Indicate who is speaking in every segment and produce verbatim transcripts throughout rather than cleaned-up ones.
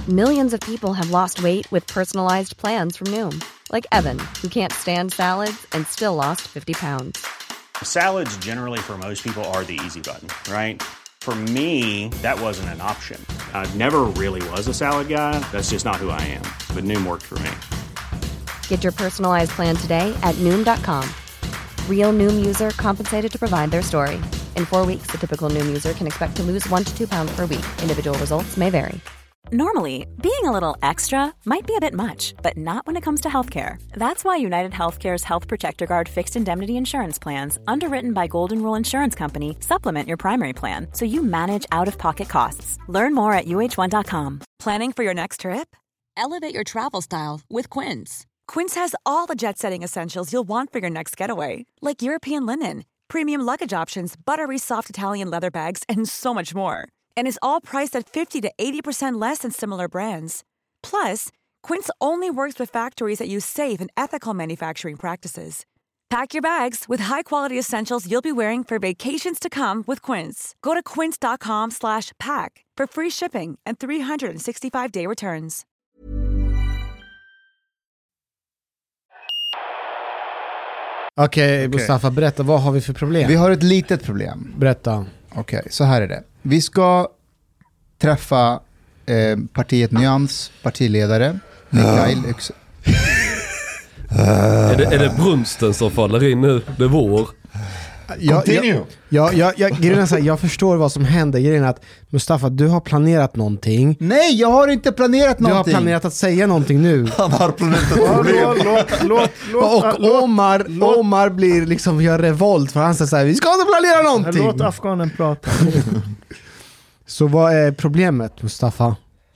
Speaker 1: Millions of people have lost weight with personalized plans from Noom. Like Evan, who can't stand salads and still lost fifty pounds.
Speaker 2: Salads generally for most people are the easy button, right? For me, that wasn't an option. I never really was a salad guy. That's just not who I am. But Noom worked for me.
Speaker 1: Get your personalized plan today at Noom dot com. Real Noom user compensated to provide their story. In four weeks, the typical Noom user can expect to lose one to two pounds per week. Individual results may vary.
Speaker 3: Normally, being a little extra might be a bit much, but not when it comes to healthcare. That's why United Healthcare's Health Protector Guard fixed indemnity insurance plans, underwritten by Golden Rule Insurance Company, supplement your primary plan so you manage out-of-pocket costs. Learn more at U H one dot com. Planning for your next trip? Elevate your travel style with Quince. Quince has all the jet-setting essentials you'll want for your next getaway, like European linen, premium luggage options, buttery soft Italian leather bags, and so much more. And is all priced at fifty to eighty percent less than similar brands. Plus, Quince only works with factories that use safe and ethical manufacturing practices. Pack your bags with high-quality essentials you'll be wearing for vacations to come with Quince. Go to quince dot com slash pack for free shipping and three sixty-five day returns.
Speaker 4: Okej, okay, Mustafa, berätta, vad har vi för problem?
Speaker 5: Vi har ett litet problem.
Speaker 4: Berätta.
Speaker 5: Okej, okay, så här är det. Vi ska träffa eh, partiet Nyans partiledare, Mikael
Speaker 6: ja. Yx- är, det, är det brunsten som faller in nu? Det är vår.
Speaker 4: Jag, jag, jag, jag, jag, grejen är så här, jag förstår vad som händer. Grejen är att Mustafa, du har planerat någonting.
Speaker 5: Nej, jag har inte planerat någonting.
Speaker 4: Du har planerat att säga någonting nu.
Speaker 5: Han har planerat ett problem.
Speaker 4: låt, låt, låt, och Omar, låt, Omar blir liksom, gör revolt. För han säger så här, vi ska inte planera någonting.
Speaker 7: Låt afghanen prata.
Speaker 4: Så vad är problemet, Mustafa?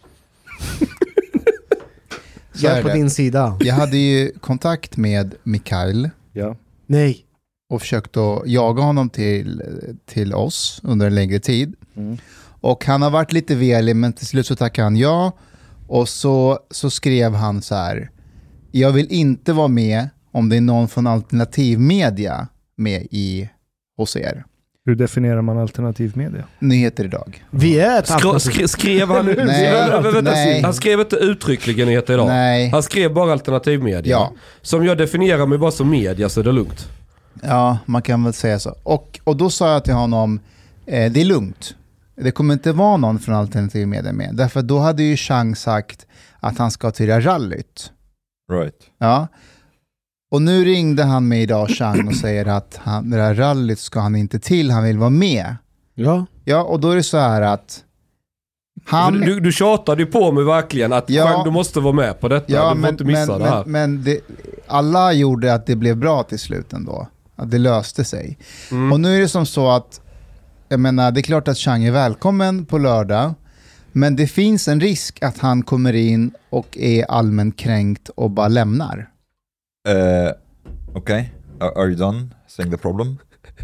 Speaker 4: Jag är på din sida.
Speaker 5: Jag hade ju kontakt med Mikael.
Speaker 7: Ja.
Speaker 4: Nej.
Speaker 5: Och försökt att jaga honom till, till oss under en längre tid. Mm. Och han har varit lite velig, men till slut så tackade han ja. Och så, så skrev han så här: jag vill inte vara med om det är någon från alternativmedia med i hos er.
Speaker 7: Hur definierar man alternativmedia?
Speaker 5: Nyheter idag.
Speaker 4: Vi är ett
Speaker 6: Skro, skrev, skrev han
Speaker 5: nej, nej.
Speaker 6: Han skrev inte uttryckligen nyheter idag.
Speaker 5: Nej.
Speaker 6: Han skrev bara alternativmedia.
Speaker 5: Ja.
Speaker 6: Som jag definierar mig bara som media, så är det lugnt.
Speaker 5: Ja, man kan väl säga så. Och, och då sa jag till honom, eh, det är lugnt. Det kommer inte vara någon från alternativmedia med. Därför då hade ju Chang sagt att han ska till det här rallyt.
Speaker 8: Right.
Speaker 5: Ja. Och nu ringde han mig idag, Chang, och säger att han, det här rallyt ska han inte till. Han vill vara med.
Speaker 4: Ja.
Speaker 5: Ja, och då är det så här att han...
Speaker 6: Du, du tjatade ju på mig verkligen att
Speaker 5: ja,
Speaker 6: Chang, du måste vara med på detta.
Speaker 5: Ja,
Speaker 6: du får
Speaker 5: men,
Speaker 6: inte missa
Speaker 5: men,
Speaker 6: det här.
Speaker 5: Men, men det, alla gjorde att det blev bra till slut ändå. Att det löste sig. Mm. Och nu är det som så att, jag menar, det är klart att Chang är välkommen på lördag, men det finns en risk att han kommer in och är allmänt kränkt och bara lämnar.
Speaker 8: Uh, okay. Are, are you done saying the problem?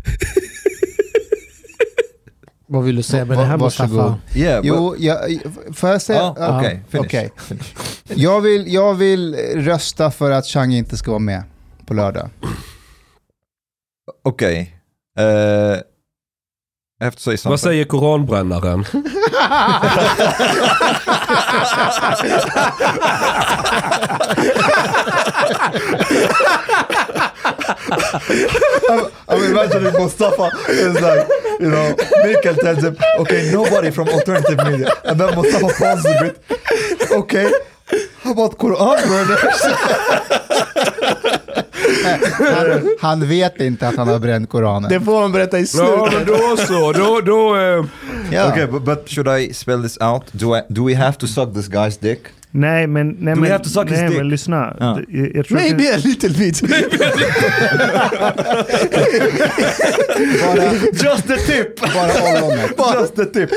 Speaker 4: Vad vill du säga med det här, Mustafa?
Speaker 8: Yeah,
Speaker 5: jo, jag, får jag säga?
Speaker 8: Oh, okay, finish.
Speaker 5: Okay. jag, vill, jag vill rösta för att Chang inte ska vara med på lördag.
Speaker 8: Okej. Okay. Uh, I have to say something.
Speaker 6: Vad säger koranbrännaren?
Speaker 8: I mean, imagine if Mustafa is like, you know, Mikael tells him, okay, nobody from alternative media. And then Mustafa pauses a bit. Okay, how about koranbränners?
Speaker 5: han, han vet inte att han har bränt Koranen.
Speaker 4: Det får han berätta i slutet.
Speaker 6: Ja, men då så. Då, då, uh...
Speaker 8: yeah. Okay, but, but should I spell this out? Do, I, do we have to suck this guy's dick?
Speaker 7: Nej, men, nej,
Speaker 8: do
Speaker 7: men,
Speaker 8: we have to suck
Speaker 7: nej,
Speaker 8: his dick?
Speaker 7: men lyssna.
Speaker 8: Ja.
Speaker 7: Jag, jag tror
Speaker 4: Maybe a little bit.
Speaker 5: bara,
Speaker 8: just the tip.
Speaker 5: Bara ollonet.
Speaker 8: Just the tip.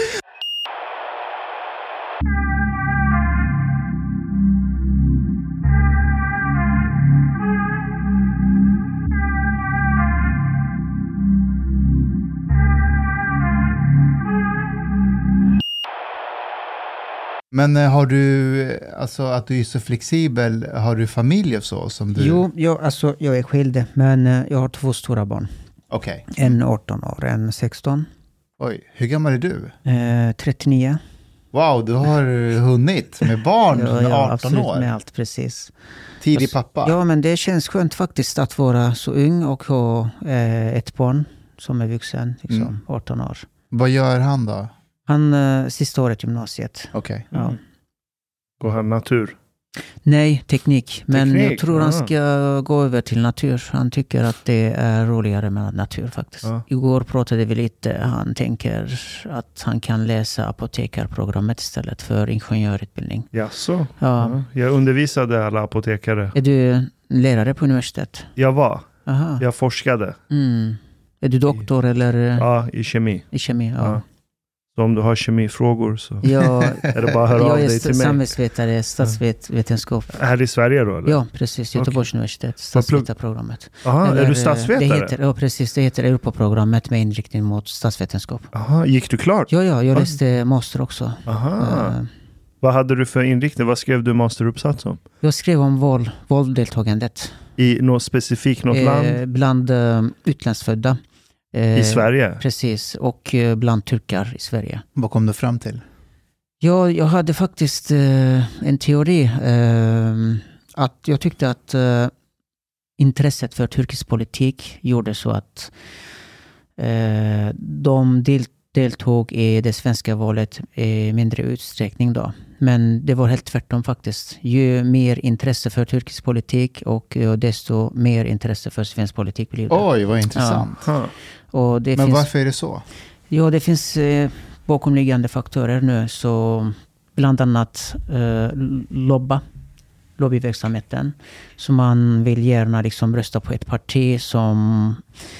Speaker 5: Men har du, alltså att du är så flexibel, har du familj och så som du?
Speaker 9: Jo, jag, alltså, jag är skild, men jag har två stora barn.
Speaker 5: Okej.
Speaker 9: Okay. En arton år, en sexton.
Speaker 5: Oj, hur gammal är du?
Speaker 9: Eh, trettionio.
Speaker 5: Wow, du har hunnit med barn
Speaker 9: Ja,
Speaker 5: med
Speaker 9: ja,
Speaker 5: arton
Speaker 9: absolut,
Speaker 5: år.
Speaker 9: med allt, precis.
Speaker 5: Tidig pappa.
Speaker 9: Ja, men det känns skönt faktiskt att vara så ung och ha eh, ett barn som är vuxen, liksom,
Speaker 5: Mm.
Speaker 9: arton år.
Speaker 5: Vad gör han då?
Speaker 9: Han, eh, sista året gymnasiet.
Speaker 5: Okej.
Speaker 9: Ja.
Speaker 7: Går han natur?
Speaker 9: Nej, teknik. Men
Speaker 7: Teknik,
Speaker 9: jag tror han
Speaker 7: ja.
Speaker 9: ska gå över till natur. Han tycker att det är roligare med natur faktiskt.
Speaker 7: Ja.
Speaker 9: Igår pratade vi lite. Han tänker att han kan läsa apotekarprogrammet istället för ingenjörutbildning.
Speaker 7: Jaså?
Speaker 9: Ja.
Speaker 7: Ja. Jag undervisade alla apotekare.
Speaker 9: Är du lärare på universitet?
Speaker 7: Jag var.
Speaker 9: Aha.
Speaker 7: Jag forskade.
Speaker 9: Mm. Är du doktor eller
Speaker 7: Ja, i kemi.
Speaker 9: i kemi? Ja.
Speaker 7: Ja. Så om du har kemifrågor så
Speaker 9: Jag,
Speaker 7: är det bara att höra av
Speaker 9: jag
Speaker 7: dig
Speaker 9: är
Speaker 7: till mig.
Speaker 9: samhällsvetare, statsvetenskap.
Speaker 7: Här i Sverige då? Eller?
Speaker 9: Ja, precis. Göteborgs universitet, statsvetarprogrammet.
Speaker 7: Aha, är
Speaker 9: Eller,
Speaker 7: du
Speaker 9: eh,
Speaker 7: statsvetare?
Speaker 9: Det heter, ja, precis. Det heter Europaprogrammet med inriktning mot statsvetenskap.
Speaker 7: Aha, gick du klart?
Speaker 9: Ja, ja, jag
Speaker 7: Ah.
Speaker 9: läste master också.
Speaker 7: Aha.
Speaker 9: Eh,
Speaker 7: Vad hade du för inriktning? Vad skrev du masteruppsats om?
Speaker 9: Jag skrev om våld, vålddeltagandet
Speaker 7: I något specifikt, något
Speaker 9: eh,
Speaker 7: land?
Speaker 9: bland eh, utlandsfödda. Eh,
Speaker 7: I Sverige?
Speaker 9: Precis, och eh, bland turkar i Sverige.
Speaker 5: Vad kom du fram till?
Speaker 9: Ja, jag hade faktiskt eh, en teori. Eh, att jag tyckte att eh, intresset för turkisk politik gjorde så att eh, de del, deltog i det svenska valet i mindre utsträckning då. Men det var helt tvärtom faktiskt. Ju mer intresse för turkisk politik och eh, desto mer intresse för svensk politik blev det.
Speaker 5: Oj, vad intressant.
Speaker 7: Aha.
Speaker 9: Och det
Speaker 5: Men
Speaker 9: finns,
Speaker 5: varför är det så?
Speaker 9: ja, det finns eh, bakomliggande faktorer nu. Så bland annat eh, lobba, lobbyverksamheten. Så man vill gärna liksom rösta på ett parti som,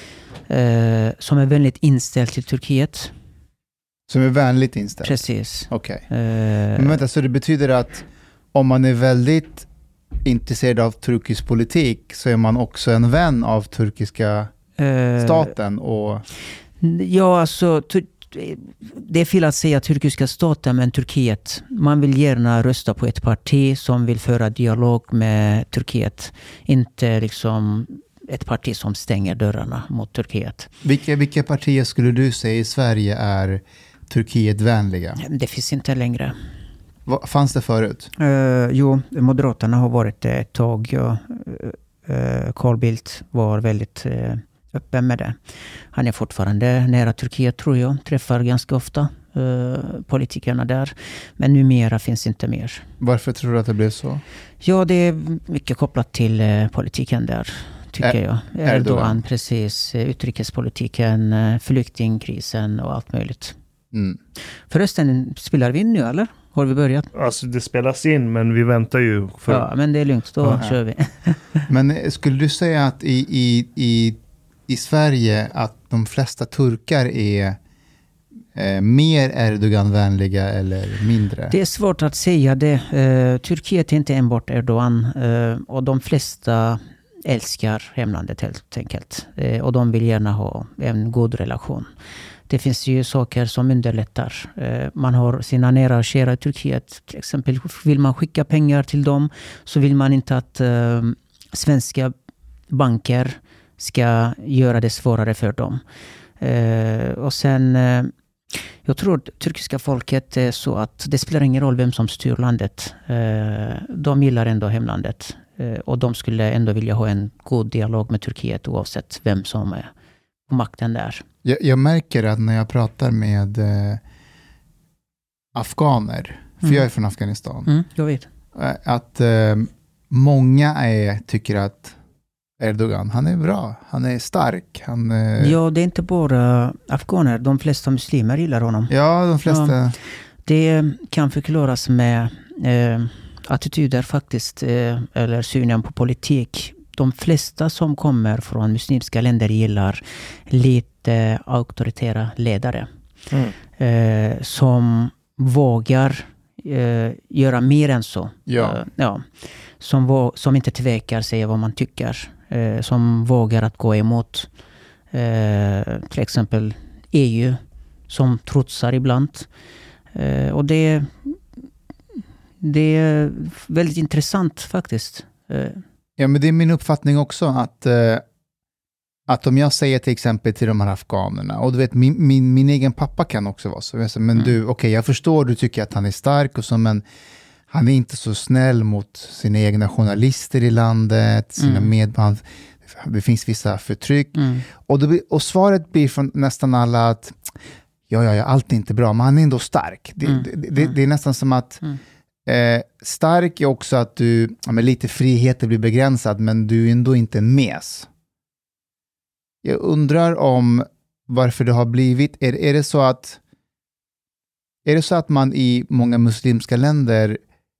Speaker 9: eh, som är väldigt inställt till Turkiet.
Speaker 5: Som är vänligt inställd?
Speaker 9: Precis.
Speaker 5: Okej.
Speaker 9: Eh,
Speaker 5: Men vänta, så det betyder att om man är väldigt intresserad av turkisk politik så är man också en vän av turkiska
Speaker 9: eh,
Speaker 5: staten och...
Speaker 9: Ja, alltså tu- det är fel att säga turkiska staten, men Turkiet. Man vill gärna rösta på ett parti som vill föra dialog med Turkiet. Inte liksom ett parti som stänger dörrarna mot Turkiet.
Speaker 5: Vilka, vilka partier skulle du säga i Sverige är Turkietvänliga?
Speaker 9: Det finns inte längre.
Speaker 5: Vad fanns det förut?
Speaker 9: Uh, jo, Moderaterna har varit det ett tag. Ja. Uh, Carl Bildt var väldigt uh, öppen med det. Han är fortfarande nära Turkiet, tror jag. Träffar ganska ofta uh, politikerna där. Men numera finns inte mer.
Speaker 5: Varför tror du att det blev så?
Speaker 9: Ja, det är mycket kopplat till uh, politiken där, tycker
Speaker 5: Ä-
Speaker 9: jag.
Speaker 5: Erdogan.
Speaker 9: Erdogan, precis. Utrikespolitiken, uh, flyktingkrisen och allt möjligt.
Speaker 5: Mm.
Speaker 9: Förresten, spelar vi in nu eller? Har vi börjat?
Speaker 7: Alltså det spelas in, men vi väntar ju. För...
Speaker 9: Ja, men det är lugnt. Då
Speaker 7: Ja.
Speaker 9: kör vi.
Speaker 5: Men skulle du säga att i, i, i, i Sverige att de flesta turkar är eh, mer Erdogan-vänliga eller mindre?
Speaker 9: Det är svårt att säga det. Uh, Turkiet är inte enbart Erdogan. Uh, och de flesta älskar hemlandet helt enkelt. Uh, och de vill gärna ha en god relation. Det finns ju saker som underlättar. Uh, man har sina nära och kära i Turkiet. Till exempel vill man skicka pengar till dem, så vill man inte att uh, svenska banker ska göra det svårare för dem. Uh, och sen... Uh, Jag tror att turkiska folket är så att det spelar ingen roll vem som styr landet. De gillar ändå hemlandet. Och de skulle ändå vilja ha en god dialog med Turkiet oavsett vem som är på makten där.
Speaker 5: Jag, jag märker att när jag pratar med eh, afghaner, för
Speaker 9: Mm.
Speaker 5: jag är från Afghanistan,
Speaker 9: Mm, jag vet.
Speaker 5: eh, att eh, många är, tycker att Erdogan, han är bra, han är stark. Han, eh,
Speaker 9: Ja, det är inte bara afghaner. De flesta muslimer gillar honom.
Speaker 5: ja, de flesta...
Speaker 9: Ja. Det kan förklaras med eh, attityder faktiskt, eh, eller synen på politik. De flesta som kommer från muslimska länder gillar lite auktoritära ledare.
Speaker 7: Mm.
Speaker 9: Eh, som vågar eh, göra mer än så.
Speaker 5: Ja.
Speaker 9: Eh, ja. Som, vå- som inte tvekar säga vad man tycker. Eh, som vågar att gå emot eh, till exempel E U. Som trotsar ibland. Eh, och det, det är väldigt intressant faktiskt. Eh,
Speaker 5: Ja, men det är min uppfattning också att eh, att om jag säger till exempel till de här afghanerna, och du vet, min, min, min egen pappa kan också vara så. Men mm. du, okej, okay, jag förstår, du tycker att han är stark och så, men han är inte så snäll mot sina egna journalister i landet, sina mm. medband. Det finns vissa förtryck. Mm. Och, det, och svaret blir från nästan alla att ja, ja, ja, allt är inte bra, men han är ändå stark. Det, mm. det, det, det är nästan som att mm. eh, stark är också att du, ja, med lite friheter blir begränsad, men du är ändå inte en mes. Jag undrar om varför det har blivit, är, är det så att är det så att man i många muslimska länder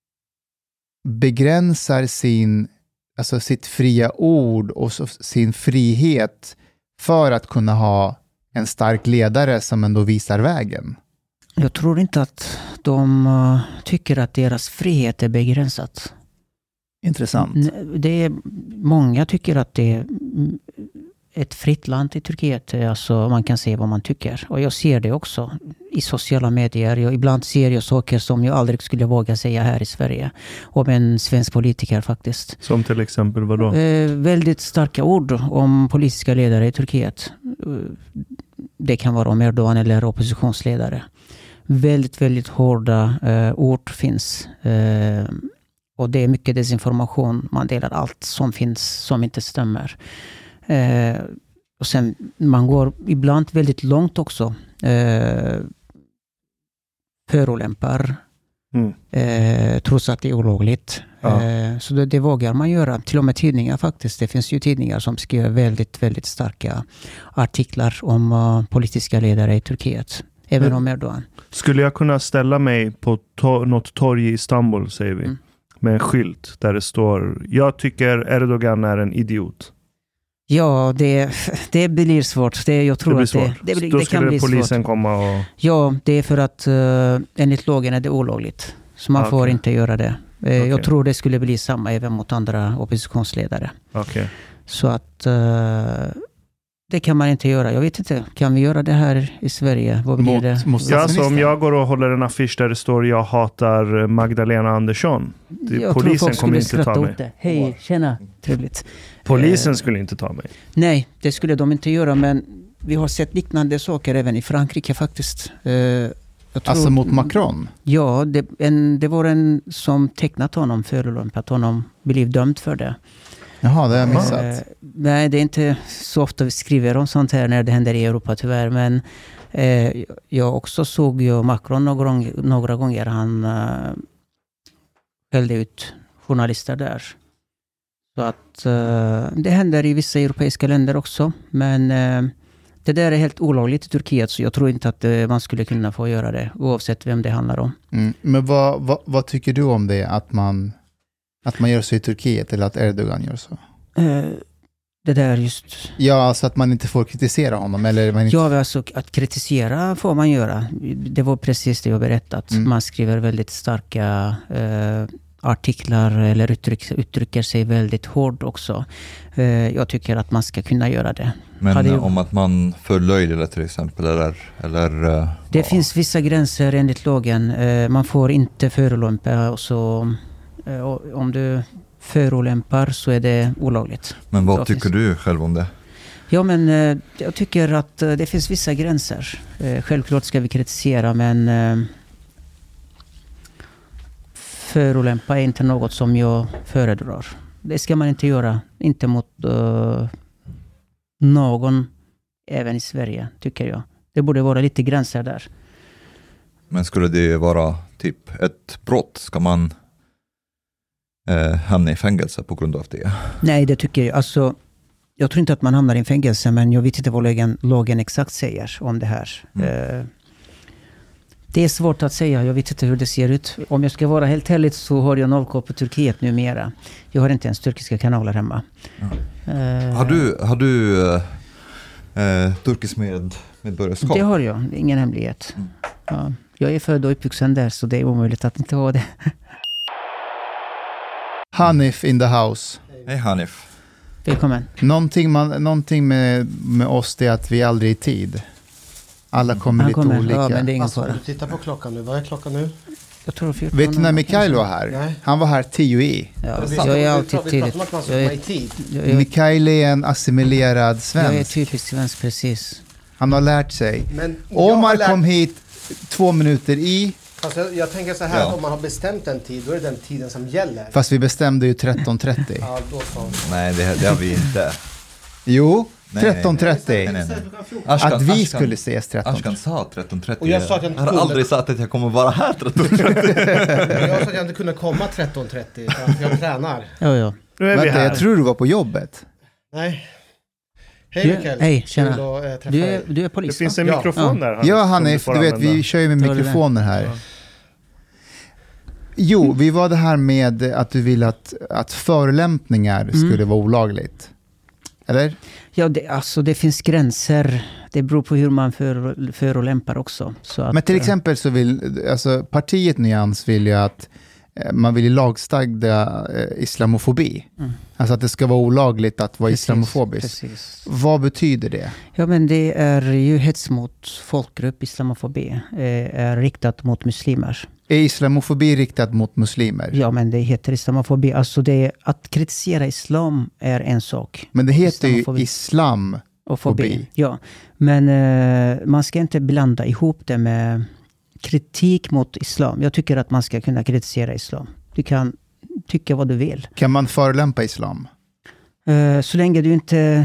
Speaker 5: begränsar sin, alltså sitt fria ord och så, sin frihet för att kunna ha en stark ledare som ändå visar vägen?
Speaker 9: Jag tror inte att de uh, tycker att deras frihet är begränsat.
Speaker 5: Intressant.
Speaker 9: Det är, många tycker att det är ett fritt land i Turkiet. Alltså man kan se vad man tycker. Och jag ser det också i sociala medier. Jag, ibland ser jag saker som jag aldrig skulle våga säga här i Sverige. Om en svensk politiker faktiskt.
Speaker 7: Som till exempel vad då?
Speaker 9: Eh, väldigt starka ord om politiska ledare i Turkiet. Det kan vara om Erdogan eller oppositionsledare. Väldigt, väldigt hårda eh, ord finns. Eh, och det är mycket desinformation. Man delar allt som finns som inte stämmer. Eh, och sen man går ibland väldigt långt också. Eh, förolämpar. Mm. Eh, trots att det är olagligt. Ja. Eh, så det, det vågar man göra. Till och med tidningar faktiskt. Det finns ju tidningar som skriver väldigt, väldigt starka artiklar om uh, politiska ledare i Turkiet. Även mm. om Erdogan.
Speaker 7: Skulle jag kunna ställa mig på to- något torg i Istanbul, säger vi. Mm. Med en skylt där det står: jag tycker Erdogan är en idiot.
Speaker 9: Ja, det, det blir svårt. Det, jag tror
Speaker 7: det blir
Speaker 9: att
Speaker 7: svårt.
Speaker 9: Det, det, blir,
Speaker 7: Då
Speaker 9: det kan bli
Speaker 7: polisen
Speaker 9: svårt.
Speaker 7: komma och...
Speaker 9: Ja, det är för att uh, enligt lagen är det olagligt. Så man okay. får inte göra det. Uh, okay. Jag tror det skulle bli samma även mot andra oppositionsledare.
Speaker 7: Okay.
Speaker 9: Så att uh, det kan man inte göra. Jag vet inte, kan vi göra det här i Sverige? Vad blir
Speaker 7: mot,
Speaker 9: det?
Speaker 7: Mot ja, så om jag går och håller en affisch där det står jag hatar Magdalena Andersson. Det,
Speaker 9: jag
Speaker 7: polisen kommer inte ta mig.
Speaker 9: Det. Hej, tjena, trevligt.
Speaker 7: Polisen skulle inte ta mig.
Speaker 9: Nej, det skulle de inte göra, men vi har sett liknande saker även i Frankrike faktiskt. Uh, jag tror,
Speaker 5: alltså mot Macron?
Speaker 9: Ja, det, en, det var en som tecknat honom, förolämpat honom, blev dömd för det.
Speaker 5: Jaha, det har jag missat.
Speaker 9: Uh, nej, det är inte så ofta vi skriver om sånt här när det händer i Europa tyvärr, men uh, jag också såg ju Macron några, några gånger. Han uh, skällde ut journalister där. Så att uh, det händer i vissa europeiska länder också, men uh, det där är helt olagligt i Turkiet, så jag tror inte att uh, man skulle kunna få göra det oavsett vem det handlar om.
Speaker 5: Mm. Men vad, vad, vad tycker du om det, att man, att man gör så i Turkiet eller att Erdogan gör så?
Speaker 9: Uh, det där just...
Speaker 5: Ja, alltså att man inte får kritisera honom. Eller man inte...
Speaker 9: Ja, alltså att kritisera får man göra. Det var precis det jag berättat. Mm. Man skriver väldigt starka... Uh, artiklar eller uttryck, uttrycker sig väldigt hårt också. Uh, jag tycker att man ska kunna göra det.
Speaker 8: Men
Speaker 9: Hade
Speaker 8: om att man förlöjligar till exempel eller... eller uh,
Speaker 9: det
Speaker 8: ja.
Speaker 9: finns vissa gränser enligt lagen. Uh, man får inte förolämpa och så uh, om du förolämpar så är det olagligt.
Speaker 8: Men vad
Speaker 9: Då
Speaker 8: tycker
Speaker 9: finns...
Speaker 8: du själv om det?
Speaker 9: Ja, men uh, jag tycker att uh, det finns vissa gränser. Uh, självklart ska vi kritisera, men uh, förolämpa är inte något som jag föredrar. Det ska man inte göra. Inte mot uh, någon, även i Sverige, tycker jag. Det borde vara lite gränser där.
Speaker 8: Men skulle det vara typ ett brott? Ska man eh, hamna i fängelse på grund av det?
Speaker 9: Nej, det tycker jag. Alltså, jag tror inte att man hamnar i fängelse, men jag vet inte vad lagen, lagen exakt säger om det här. Mm. Uh, Det är svårt att säga. Jag vet inte hur det ser ut. Om jag ska vara helt ärlig så har jag noll koll på Turkiet numera. Jag har inte ens turkiska kanaler hemma.
Speaker 8: Ja. Uh, har du, har du uh, turkisk med, medborgarskap?
Speaker 9: Det har jag. Ingen hemlighet. Mm. Ja. Jag är född och uppvuxen där, så det är omöjligt att inte ha det.
Speaker 5: Hanif in the house.
Speaker 8: Hej Hanif.
Speaker 9: Välkommen.
Speaker 5: Någonting, man, någonting med, med oss är att vi aldrig är i tid. Alla kommer lite
Speaker 9: kommer.
Speaker 5: olika.
Speaker 9: Ja, men det är ingen
Speaker 4: alltså,
Speaker 9: fara.
Speaker 4: du tittar på klockan nu. Vad är klockan nu?
Speaker 9: Jag tror fjorton.
Speaker 5: Vet du när Mikael var här?
Speaker 4: Nej.
Speaker 5: Han var här tio i.
Speaker 9: Ja, jag är alltid tidigt. Jag är, jag är,
Speaker 5: Mikael är en assimilerad svensk.
Speaker 9: jag är typisk svensk, precis.
Speaker 5: Han har lärt sig.
Speaker 4: Men
Speaker 5: Om man lärt... kom hit två minuter i...
Speaker 4: Alltså jag, jag tänker så här,
Speaker 8: Ja.
Speaker 4: om man har bestämt en tid, då är det den tiden som gäller.
Speaker 5: Fast vi bestämde ju tretton trettio.
Speaker 4: Ja, då så.
Speaker 8: Nej, det, det har vi inte.
Speaker 5: Jo,
Speaker 8: Nej, nej,
Speaker 5: tretton trettio.
Speaker 8: Nej, nej, nej.
Speaker 5: Att
Speaker 8: Ashkan,
Speaker 5: vi
Speaker 8: Ashkan,
Speaker 5: skulle ses tretton.
Speaker 8: Ashkan sa tretton trettio.
Speaker 4: Och jag sa att jag inte
Speaker 8: har
Speaker 4: kunde.
Speaker 8: aldrig sagt att jag kommer vara här tretton trettio.
Speaker 4: Jag sa att jag inte kunde komma tretton trettio, för att jag tränar.
Speaker 9: Ja, ja.
Speaker 7: Nu är vi
Speaker 5: Vänta,
Speaker 7: här.
Speaker 5: jag tror du var på jobbet.
Speaker 4: Nej. Hej
Speaker 9: Du-
Speaker 4: Mikael.
Speaker 9: hej, tjena.
Speaker 4: Kul att, eh, träffa
Speaker 9: Du
Speaker 4: dig.
Speaker 9: är, du är
Speaker 7: Det
Speaker 9: polis,
Speaker 7: finns
Speaker 9: va?
Speaker 7: en
Speaker 4: Ja.
Speaker 7: mikrofon
Speaker 9: Ja.
Speaker 7: där.
Speaker 5: Ja,
Speaker 7: som
Speaker 5: Hanif,
Speaker 7: får
Speaker 5: du vet,
Speaker 7: använda.
Speaker 5: vi kör ju med
Speaker 9: Ja, det är det.
Speaker 5: mikrofoner här.
Speaker 7: Ja.
Speaker 5: Jo, vi var det här med att du vill att, att förolämpningar
Speaker 9: Mm.
Speaker 5: skulle vara olagligt. Eller?
Speaker 9: Ja, det, alltså det finns gränser. Det beror på hur man för, förolämpar också. Så att,
Speaker 5: Men till
Speaker 9: eh,
Speaker 5: exempel så vill, alltså partiet Nyans vill ju att eh, man vill ju lagstadga eh, islamofobi.
Speaker 9: Mm.
Speaker 5: Alltså att det ska vara olagligt att vara
Speaker 9: precis,
Speaker 5: islamofobisk.
Speaker 9: Precis.
Speaker 5: Vad betyder det?
Speaker 9: Ja, men det är ju hets mot folkgrupp, islamofobi, eh, är riktat mot muslimer.
Speaker 5: Är islamofobi riktat mot muslimer?
Speaker 9: Ja, men det heter islamofobi. Alltså det, att kritisera islam är en sak.
Speaker 5: Men det heter ju
Speaker 9: Islamofobi.
Speaker 5: islam.
Speaker 9: Och fobi.
Speaker 5: Fobi.
Speaker 9: Ja, men eh, man ska inte blanda ihop det med kritik mot islam. Jag tycker att man ska kunna kritisera islam. Du kan tycka vad du vill.
Speaker 5: Kan man förolämpa islam?
Speaker 9: Eh, så länge du inte...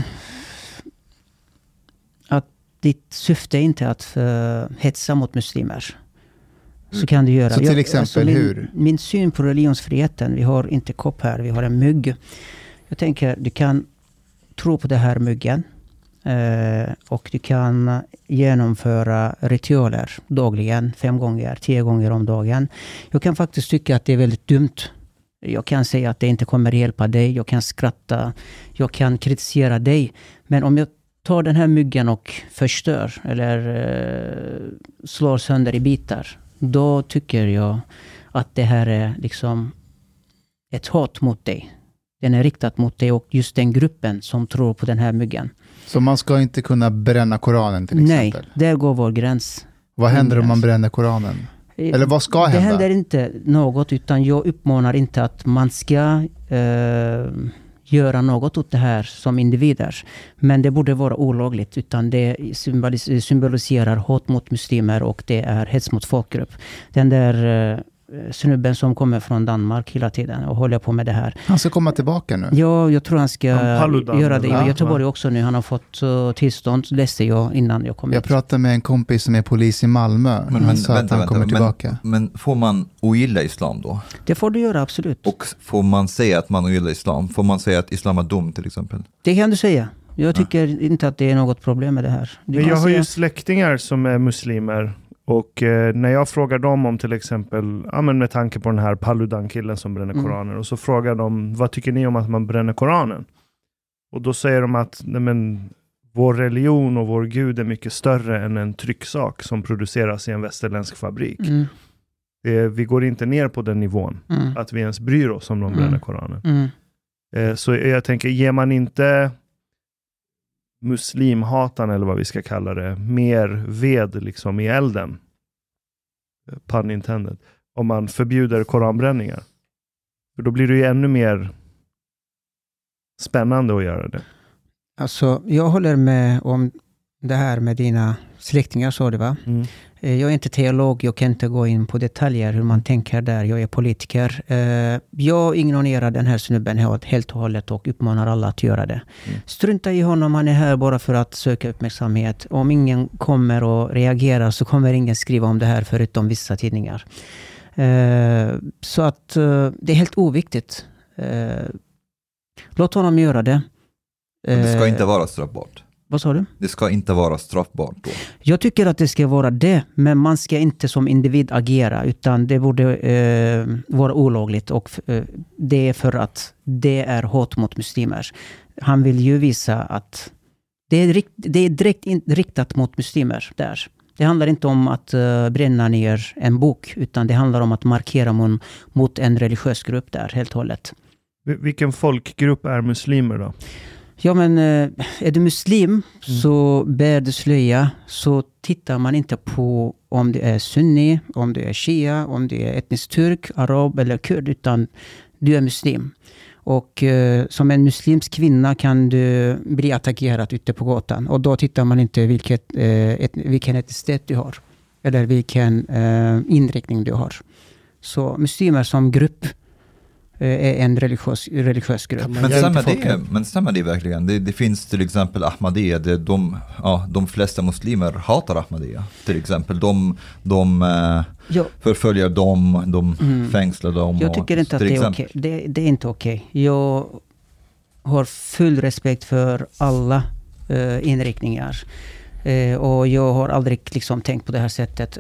Speaker 9: Att ditt syfte är inte att uh, hetsa mot muslimer. Så kan du göra.
Speaker 5: Så till
Speaker 9: Jag-
Speaker 5: exempel
Speaker 9: min,
Speaker 5: hur?
Speaker 9: Min syn på religionsfriheten. Vi har inte kopp här, vi har en mygg. Jag tänker, du kan tro på det här myggen. Eh, och du kan genomföra ritualer dagligen, fem gånger, tio gånger om dagen. Jag kan faktiskt tycka att det är väldigt dumt. Jag kan säga att det inte kommer hjälpa dig. Jag kan skratta. Jag kan kritisera dig. Men om jag tar den här myggen och förstör eller eh, slår sönder i bitar, då tycker jag att det här är liksom ett hat mot dig. Den är riktat mot dig och just den gruppen som tror på den här myggen.
Speaker 5: Så man ska inte kunna bränna Koranen till
Speaker 9: Nej,
Speaker 5: exempel?
Speaker 9: där går vår gräns.
Speaker 5: Vad händer om
Speaker 9: gräns.
Speaker 5: man bränner Koranen? Eller vad ska
Speaker 9: Det
Speaker 5: hända?
Speaker 9: händer inte något, utan jag uppmanar inte att man ska eh, göra något åt det här som individer. Men det borde vara olagligt, utan det symbolis- symboliserar hat mot muslimer och det är hets mot folkgrupp. Den där eh, snubben som kommer från Danmark hela tiden och håller på med det här.
Speaker 5: Han ska komma tillbaka nu.
Speaker 9: Ja, jag tror han ska
Speaker 7: Han Paludan,
Speaker 9: göra det i
Speaker 5: ja,
Speaker 9: Göteborg också nu. Han har fått uh, tillstånd, läste jag innan jag kom
Speaker 5: Jag
Speaker 9: hit.
Speaker 5: pratade med en kompis som är polis i Malmö.
Speaker 8: Men,
Speaker 5: han
Speaker 8: men,
Speaker 5: sa att
Speaker 8: vänta,
Speaker 5: han
Speaker 8: vänta,
Speaker 5: kommer
Speaker 8: men,
Speaker 5: tillbaka.
Speaker 8: men får man ogilla islam då?
Speaker 9: Det får du göra, absolut.
Speaker 8: Och får man säga att man ogillar islam? Får man säga att islam är dum till exempel?
Speaker 9: Det kan du säga. Jag tycker inte att det är något problem med det här. Du
Speaker 7: Men
Speaker 9: kan
Speaker 7: jag har
Speaker 9: säga-
Speaker 7: ju släktingar som är muslimer. Och eh, när jag frågar dem om till exempel, ja, men med tanke på den här Paludan-killen som bränner
Speaker 9: Mm.
Speaker 7: Koranen. Och så frågar de, vad tycker ni om att man bränner Koranen? Och då säger de att nej, men, vår religion och vår Gud är mycket större än en trycksak som produceras i en västerländsk fabrik.
Speaker 9: Mm,
Speaker 7: Det, vi går inte ner på den nivån.
Speaker 9: mm,
Speaker 7: Att vi ens bryr oss om de
Speaker 9: Mm.
Speaker 7: bränner Koranen.
Speaker 9: mm.
Speaker 7: Eh, så jag tänker, ger man inte muslimhatan eller vad vi ska kalla det, mer ved liksom i elden, eh, pun intended, om man förbjuder koranbränningar? För då blir det ju ännu mer spännande att göra det.
Speaker 9: Alltså, jag håller med om det här med dina släktingar, så det va?
Speaker 7: Mm.
Speaker 9: Eh, Jag är inte teolog, jag kan inte gå in på detaljer hur man tänker där. Jag är politiker. Eh, Jag ignorerar den här snubben helt helt och hållet och uppmanar alla att göra det.
Speaker 7: Mm.
Speaker 9: Strunta i honom, han är här bara för att söka uppmärksamhet. Om ingen kommer och reagerar så kommer ingen skriva om det här förutom vissa tidningar. Eh, Så att eh, det är helt oviktigt. Eh, Låt honom göra det.
Speaker 8: Men det ska
Speaker 9: Eh,
Speaker 8: inte vara straffbart.
Speaker 9: Vad sa du?
Speaker 8: Det ska inte vara straffbart då.
Speaker 9: Jag tycker att det ska vara det, men man ska inte som individ agera, utan det borde eh, vara olagligt, och eh, det är för att det är hat mot muslimer. Han vill ju visa att det är, rikt, det är direkt in, riktat mot muslimer där. Det handlar inte om att uh, bränna ner en bok, utan det handlar om att markera mon, mot en religiös grupp där, helt och hållet.
Speaker 7: Vil- Vilken folkgrupp är muslimer då?
Speaker 9: Ja, men eh, är du muslim så bär du slöja, så tittar man inte på om du är sunni, om du är shia, om du är etnisk turk, arab eller kurd, utan du är muslim. Och eh, som en muslimsk kvinna kan du bli attackerad ute på gatan. Och då tittar man inte vilket, eh, et, vilken etnicitet du har. Eller vilken eh, inriktning du har. Så muslimer som grupp eh, är en religiös, religiös grupp.
Speaker 8: Men stämmer det, men stämmer det verkligen? Det, det finns till exempel Ahmadiyya. Det, de, ja, de flesta muslimer hatar Ahmadiyya. Till exempel. De, de eh,
Speaker 9: Jo.
Speaker 8: förföljer dem, de
Speaker 9: Mm.
Speaker 8: fängslar dem.
Speaker 9: Jag tycker
Speaker 8: och,
Speaker 9: inte att det är okej. Det, det är inte okej. Jag har full respekt för alla uh, inriktningar. Uh, och jag har aldrig liksom tänkt på det här sättet.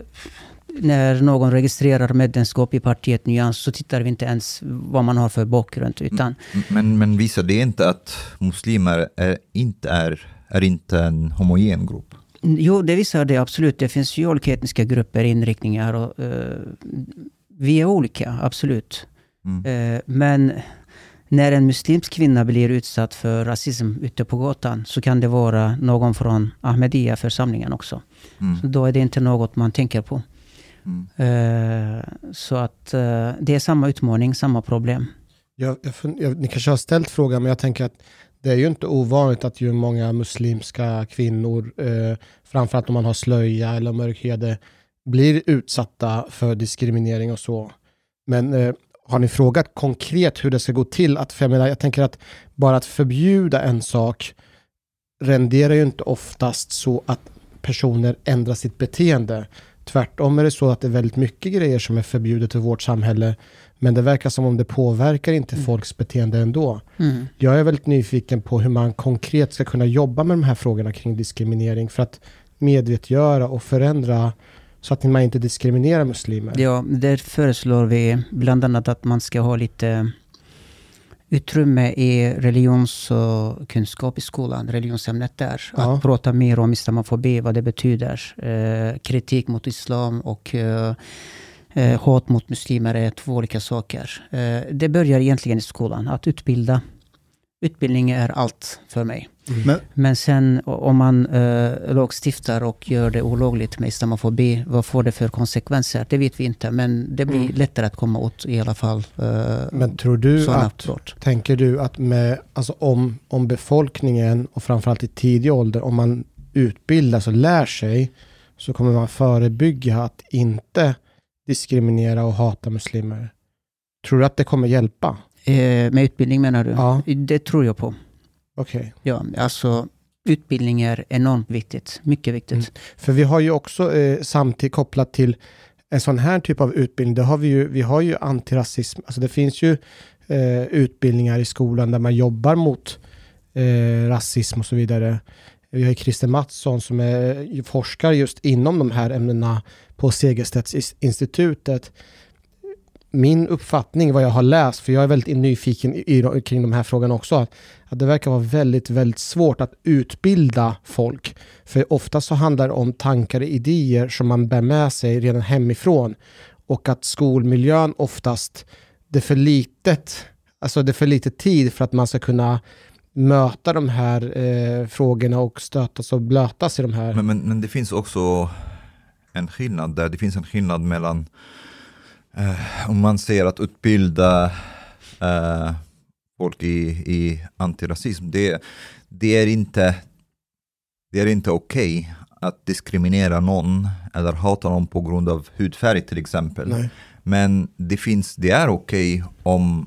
Speaker 9: När någon registrerar medlemskap i partiet Nyans så tittar vi inte ens vad man har för bakgrund. Utan
Speaker 8: men, men visar det inte att muslimer är inte, är, är inte en homogen grupp?
Speaker 9: Jo, det visar det absolut. Det finns ju olika etniska grupper, inriktningar. Och, uh, vi är olika, absolut.
Speaker 8: Mm.
Speaker 9: Uh, men när en muslimsk kvinna blir utsatt för rasism ute på gatan så kan det vara någon från Ahmadiyya-församlingen också.
Speaker 8: Mm.
Speaker 9: Så då är det inte något man tänker på.
Speaker 8: Mm.
Speaker 9: Uh, så att uh, det är samma utmaning, samma problem.
Speaker 4: Jag, jag, jag, ni kanske har ställt frågan, men jag tänker att det är ju inte ovanligt att ju många muslimska kvinnor, eh, framförallt om man har slöja eller mörkhyade, blir utsatta för diskriminering och så. Men eh, har ni frågat konkret hur det ska gå till? Att, för jag, menar, jag tänker att bara att förbjuda en sak renderar ju inte oftast så att personer ändrar sitt beteende. Tvärtom är det så att det är väldigt mycket grejer som är förbjudet i vårt samhälle, men det verkar som om det påverkar inte mm. folks beteende ändå.
Speaker 9: Mm.
Speaker 4: Jag är väldigt nyfiken på hur man konkret ska kunna jobba med de här frågorna kring diskriminering för att medvetgöra och förändra så att man inte diskriminerar muslimer.
Speaker 9: Ja, där föreslår vi bland annat att man ska ha lite utrymme i religionskunskap i skolan, religionsämnet där.
Speaker 4: Ja.
Speaker 9: Att prata mer om islamofobi, vad det betyder. Eh, kritik mot islam och eh, eh, hat mot muslimer är två olika saker. Eh, det börjar egentligen i skolan, att utbilda. Utbildning är allt för mig.
Speaker 4: Mm.
Speaker 9: Men, Men sen om man eh, lagstiftar och gör det olagligt med islamofobi, vad får det för konsekvenser? Det vet vi inte, men det blir mm. lättare att komma åt i alla fall. Eh,
Speaker 4: Men tror du att,
Speaker 9: brott.
Speaker 4: tänker du att med, alltså om, om befolkningen och framförallt i tidig ålder, om man utbildas och lär sig, så kommer man förebygga att inte diskriminera och hata muslimer? Tror du att det kommer hjälpa?
Speaker 9: Eh, med utbildning menar du?
Speaker 4: Ja.
Speaker 9: Det tror jag på.
Speaker 4: Okej. Okay.
Speaker 9: Ja, alltså utbildning är enormt viktigt. Mycket viktigt. Mm.
Speaker 4: För vi har ju också eh, samtidigt kopplat till en sån här typ av utbildning. Det har vi ju, vi har ju antirasism. Alltså det finns ju eh, utbildningar i skolan där man jobbar mot eh, rasism och så vidare. Vi har ju Christer Mattsson som är forskar just inom de här ämnena på Segerstedtinstitutet. Min uppfattning, vad jag har läst, för jag är väldigt nyfiken i, i, kring de här frågorna också, att, att det verkar vara väldigt, väldigt svårt att utbilda folk. För ofta så handlar det om tankar och idéer som man bär med sig redan hemifrån. Och att skolmiljön oftast, det är för litet, alltså det är för lite tid för att man ska kunna möta de här eh, frågorna och stötas och blötas i de här.
Speaker 8: Men, men, men det finns också en skillnad där. Det finns en skillnad mellan Uh, om man ser att utbilda uh, folk i, i antirasism, det, det är inte det är inte okej okay att diskriminera någon eller hata någon på grund av hudfärg till exempel.
Speaker 4: Nej.
Speaker 8: Men det finns det är okej okay om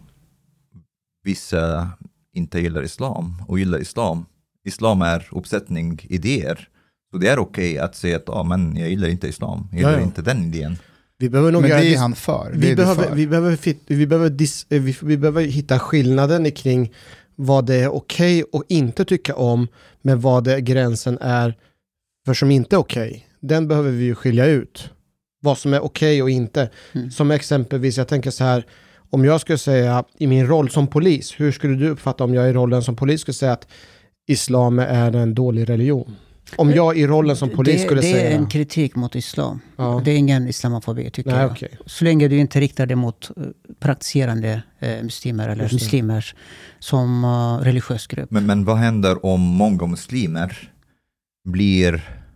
Speaker 8: vissa inte gillar islam och gillar islam. Islam är uppsättning idéer. Så det är okej okay att säga att ah, men jag gillar inte islam. Jag gillar ja, ja. inte den idén.
Speaker 4: Vi behöver nog
Speaker 5: men det är
Speaker 4: dis-
Speaker 5: han för.
Speaker 4: Vi,
Speaker 5: det
Speaker 4: behöver,
Speaker 5: för.
Speaker 4: vi, behöver, vi, behöver dis- vi, vi behöver hitta skillnaden kring vad det är okej okay och inte tycka om, men vad det gränsen är för som inte är okej. Okay. Den behöver vi ju skilja ut. Vad som är okej okay och inte. Mm. Som exempelvis, jag tänker så här, om jag skulle säga i min roll som polis, hur skulle du uppfatta om jag i rollen som polis skulle säga att islam är en dålig religion? Om jag i rollen som polis
Speaker 9: det,
Speaker 4: skulle
Speaker 9: det
Speaker 4: säga...
Speaker 9: Det är en kritik mot islam.
Speaker 4: Ja.
Speaker 9: Det är ingen islamofobi tycker
Speaker 4: Nej,
Speaker 9: jag.
Speaker 4: Okay.
Speaker 9: Så länge du inte riktar det mot uh, praktiserande uh, muslimer eller Just muslimer som uh, religiös grupp.
Speaker 8: Men, men vad händer om många muslimer blir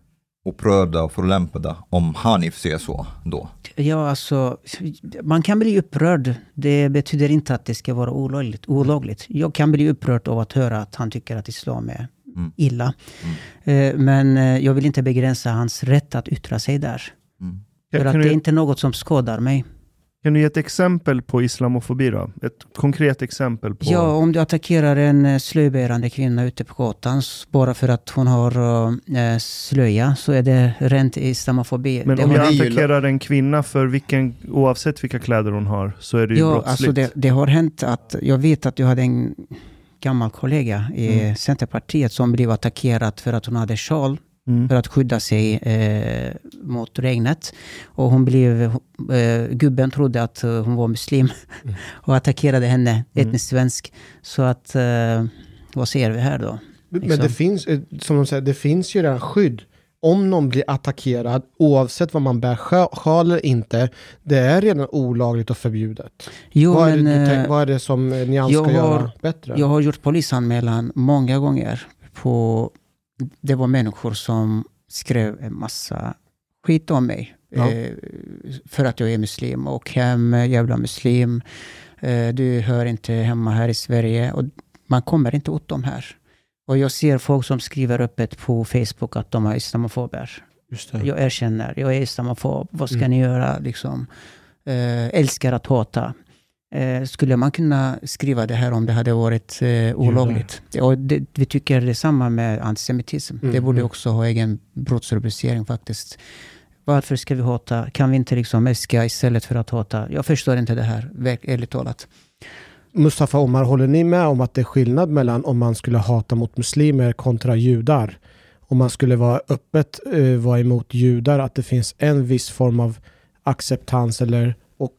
Speaker 8: upprörda och förolämpade om Hanif säger så då?
Speaker 9: Ja, alltså, man kan bli upprörd. Det betyder inte att det ska vara olagligt. olagligt. Jag kan bli upprörd av att höra att han tycker att islam är mm. illa. Mm. Men jag vill inte begränsa hans rätt att yttra sig där. Mm. För kan att det är inte något som skadar mig.
Speaker 7: Kan du ge ett exempel på islamofobi då? Ett konkret exempel på...
Speaker 9: Ja, om du attackerar en slöjbärande kvinna ute på gatan bara för att hon har äh, slöja, så är det rent islamofobi.
Speaker 7: Men
Speaker 9: det
Speaker 7: om jag attackerar en kvinna för vilken, oavsett vilka kläder hon har, så är det ju
Speaker 9: ja,
Speaker 7: brottsligt.
Speaker 9: Alltså det, det har hänt att, jag vet att du hade en gammal kollega i mm. Centerpartiet som blev attackerad för att hon hade sjal. Mm. För att skydda sig eh, mot regnet. Och hon blev, eh, gubben trodde att hon var muslim. Mm. Och attackerade henne, mm. etnisk svensk. Så att, eh, vad ser vi här då?
Speaker 4: Liksom. Men det finns, som de säger, det finns ju redan skydd. Om någon blir attackerad, oavsett vad man bär sjal eller inte, det är redan olagligt och förbjudet.
Speaker 9: Jo,
Speaker 4: vad,
Speaker 9: men,
Speaker 4: är det, tänk, vad är det som ni ska göra bättre?
Speaker 9: Jag har gjort polisanmälan många gånger på... Det var människor som skrev en massa skit om mig. Ja. Eh, för att jag är muslim. Och hem, jävla muslim. Eh, du hör inte hemma här i Sverige. Och man kommer inte åt dem här. Och jag ser folk som skriver öppet på Facebook att de är islamofober. Just det. Jag erkänner, jag är islamofob. Vad ska mm. ni göra? Liksom, eh, älskar att hata. Eh, skulle man kunna skriva det här om det hade varit eh, olagligt? Och det, vi tycker det är samma med antisemitism. Mm, det borde mm. också ha egen brottsrubricering faktiskt. Varför ska vi hata? Kan vi inte liksom älska istället för att hata? Jag förstår inte det här, ärligt talat.
Speaker 4: Mustafa Omar, håller ni med om att det är skillnad mellan om man skulle hata mot muslimer kontra judar? Om man skulle vara öppet uh, vara emot judar, att det finns en viss form av acceptans eller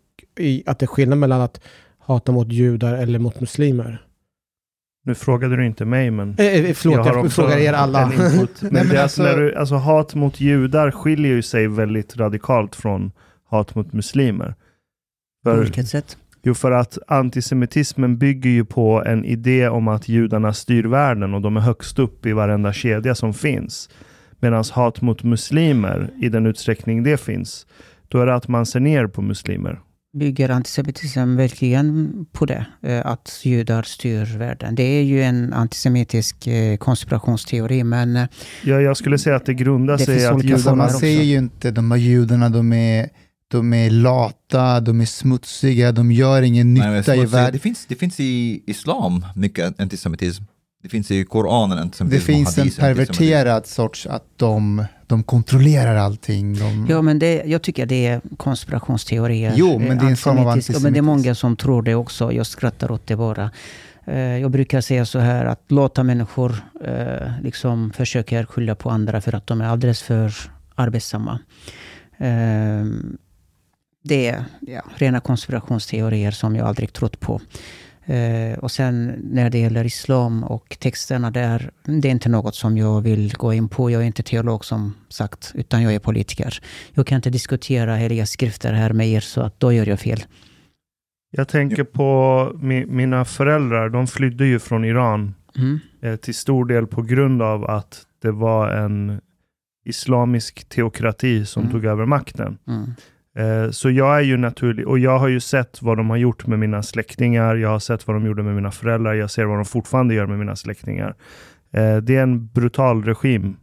Speaker 4: i att det är skillnad mellan att hata mot judar eller mot muslimer?
Speaker 7: Nu frågade du inte mig, men
Speaker 4: eh, förlåt, jag, jag frågar er alla.
Speaker 7: men men det alltså, när du, alltså, hat mot judar skiljer ju sig väldigt radikalt från hat mot muslimer.
Speaker 9: På vilket sätt?
Speaker 7: Jo, för att antisemitismen bygger ju på en idé om att judarna styr världen och de är högst upp i varenda kedja som finns. Medan hat mot muslimer, i den utsträckning det finns, då är det att man ser ner på muslimer.
Speaker 9: Bygger antisemitism verkligen på det? Att judar styr världen. Det är ju en antisemitisk konspirationsteori, men...
Speaker 7: Ja, jag skulle säga att det grundar sig i att
Speaker 5: judarna... Man säger ju inte de här judarna, de är, de är lata, de är smutsiga, de gör ingen nytta. Nej, i världen.
Speaker 8: Det finns, det finns i islam mycket antisemitism. Det finns i Koranen antisemitism.
Speaker 5: Det finns en perverterad sorts att de... De kontrollerar allting. De...
Speaker 9: Ja, men det, jag tycker det är konspirationsteorier.
Speaker 5: Jo, men det är en form av antisemitism.
Speaker 9: Men det är många som tror det också. Jag skrattar åt det bara. Jag brukar säga så här att låta människor liksom försöker skylla på andra för att de är alldeles för arbetsamma. Det är ja, rena konspirationsteorier som jag aldrig trott på. Uh, och sen när det gäller islam och texterna där, det är inte något som jag vill gå in på. Jag är inte teolog som sagt, utan jag är politiker. Jag kan inte diskutera heliga skrifter här med er, så att då gör jag fel.
Speaker 7: Jag tänker på mi- mina föräldrar, de flydde ju från Iran mm. eh, till stor del på grund av att det var en islamisk teokrati som mm. tog över makten. Mm. Så jag är ju naturlig, och jag har ju sett vad de har gjort med mina släktingar, jag har sett vad de gjorde med mina föräldrar, jag ser vad de fortfarande gör med mina släktingar. Det är en brutal regim,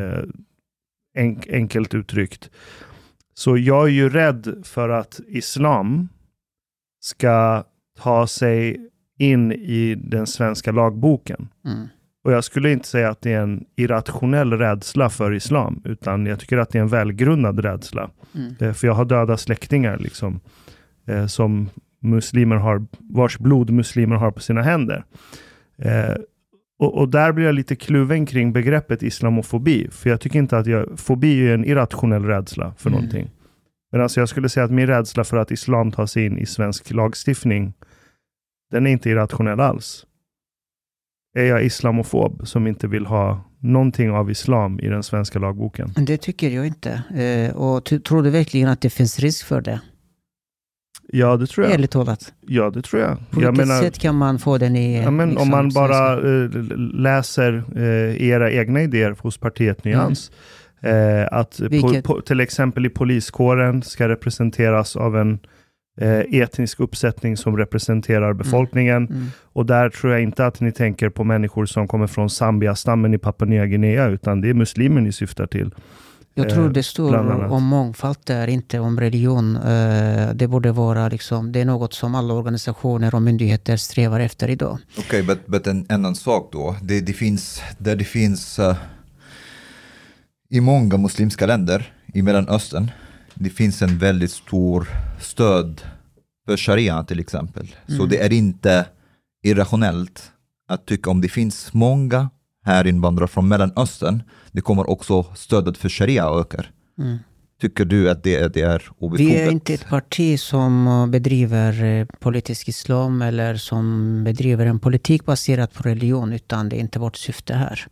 Speaker 7: enkelt uttryckt. Så jag är ju rädd för att islam ska ta sig in i den svenska lagboken. Mm. Och jag skulle inte säga att det är en irrationell rädsla för islam, utan jag tycker att det är en välgrundad rädsla. Mm. För jag har döda släktingar liksom, eh, som muslimer har, vars blod muslimer har på sina händer. Eh, och, och där blir jag lite kluven kring begreppet islamofobi. För jag tycker inte att jag, fobi är en irrationell rädsla för mm. någonting. Men alltså jag skulle säga att min rädsla för att islam tar sig in i svensk lagstiftning, den är inte irrationell alls. Är jag islamofob som inte vill ha någonting av islam i den svenska lagboken?
Speaker 9: Det tycker jag inte. Eh, och t- tror du verkligen att det finns risk för det?
Speaker 7: Ja, det tror jag.
Speaker 9: Ärligt talat.
Speaker 7: Ja, det tror jag.
Speaker 9: På
Speaker 7: jag
Speaker 9: vilket
Speaker 7: menar,
Speaker 9: sätt kan man få den i...
Speaker 7: Ja, men
Speaker 9: liksom,
Speaker 7: om man bara eh, läser eh, era egna idéer hos partiet Nyans. Eh, att po, po, till exempel i poliskåren ska representeras av en eh, etnisk uppsättning som representerar befolkningen. Mm. Mm. Och där tror jag inte att ni tänker på människor som kommer från Zambia-stammen i Papua Nya Guinea, utan det är muslimer ni syftar till.
Speaker 9: Jag tror det står om mångfald där, inte om religion. Det borde vara liksom, det är något som alla organisationer och myndigheter strävar efter idag.
Speaker 8: Okej, okay, but, but en annan sak då. Det, det finns, där det finns uh, i många muslimska länder i Mellanöstern, det finns en väldigt stor stöd för sharia till exempel. Mm. Så det är inte irrationellt att tycka om det finns många här invandrare från Mellanöstern, det kommer också stödet för sharia ökar. Mm. Tycker du att det, det är obefogat?
Speaker 9: Vi är inte ett parti som bedriver politisk islam eller som bedriver en politik baserad på religion, utan det är inte vårt syfte här.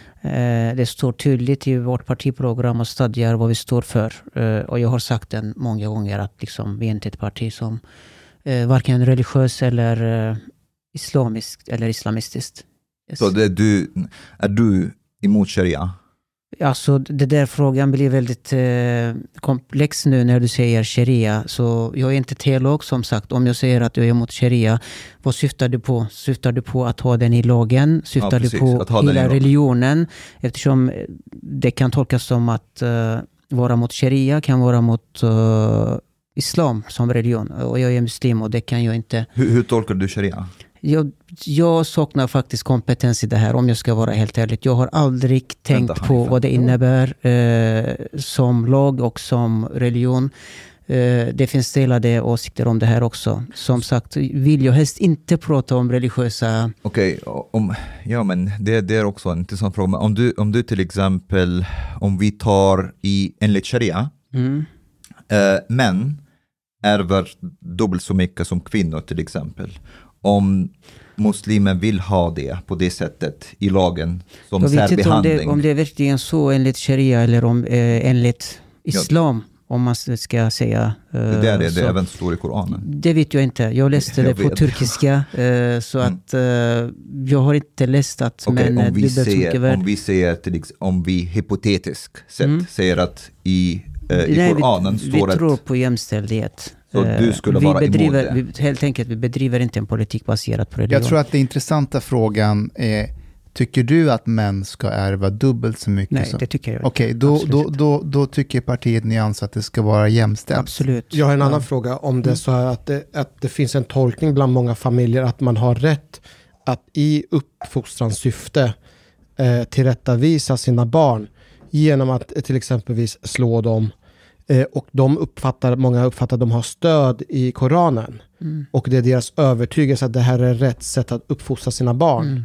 Speaker 9: Det står tydligt i vårt partiprogram och stadgar vad vi står för. Och jag har sagt den många gånger att liksom, vi är inte ett parti som varken religiös eller islamiskt eller islamistiskt.
Speaker 8: Yes. Så det är, du, är du emot sharia?
Speaker 9: Alltså det där frågan blir väldigt eh, komplex nu när du säger sharia. Så jag är inte teolog som sagt. Om jag säger att jag är emot sharia, vad syftar du på? Syftar du på att ha den i lagen? Syftar ja, du på hela religionen? Eftersom det kan tolkas som att uh, vara mot sharia kan vara mot uh, islam som religion. Och jag är muslim och det kan jag inte...
Speaker 8: Hur, hur tolkar du sharia?
Speaker 9: Jag, jag saknar faktiskt kompetens i det här, om jag ska vara helt ärlig. Jag har aldrig tänkt Vänta, på vad det innebär eh, som lag och som religion. Eh, det finns delade åsikter om det här också. Som sagt, vill jag helst inte prata om religiösa...
Speaker 8: Okej, okay, ja men det, det är också en intressant fråga. Om du, om du till exempel, om vi tar i enligt sharia, mm. eh, män ärver dubbelt så mycket som kvinnor till exempel. Om muslimer vill ha det på det sättet i lagen som
Speaker 9: jag
Speaker 8: särbehandling.
Speaker 9: Jag vet inte om det, om det är verkligen så enligt sharia eller om, eh, enligt islam, ja. Om man ska säga. Eh,
Speaker 8: det där är det även står i Koranen.
Speaker 9: Det vet jag inte. Jag läste jag det på vet. turkiska. Eh, så mm. att eh, jag har inte läst att
Speaker 8: okay,
Speaker 9: men
Speaker 8: om vi ser, om vi ser till om vi hypotetiskt sett mm. säger att i, eh, i
Speaker 9: Nej,
Speaker 8: Koranen
Speaker 9: vi,
Speaker 8: står
Speaker 9: vi
Speaker 8: att...
Speaker 9: tror på jämställdhet.
Speaker 8: Så du skulle
Speaker 9: vi
Speaker 8: vara
Speaker 9: bedriver,
Speaker 8: emot det?
Speaker 9: Vi, helt enkelt, vi bedriver inte en politik baserad på religion.
Speaker 5: Jag tror att den intressanta frågan är, tycker du att män ska ärva dubbelt så mycket?
Speaker 9: Nej,
Speaker 5: som...
Speaker 9: det tycker jag
Speaker 5: Okej, okay, då, då, då, då tycker partiet Nyans att det ska vara jämställt.
Speaker 9: Absolut.
Speaker 4: Jag har en annan ja. fråga. Om det är så här att det, att det finns en tolkning bland många familjer att man har rätt att i uppfostrans syfte eh, tillrättavisa sina barn genom att eh, till exempelvis slå dem. Och de uppfattar, många uppfattar att de har stöd i Koranen. Mm. Och det är deras övertygelse att det här är rätt sätt att uppfostra sina barn. Mm.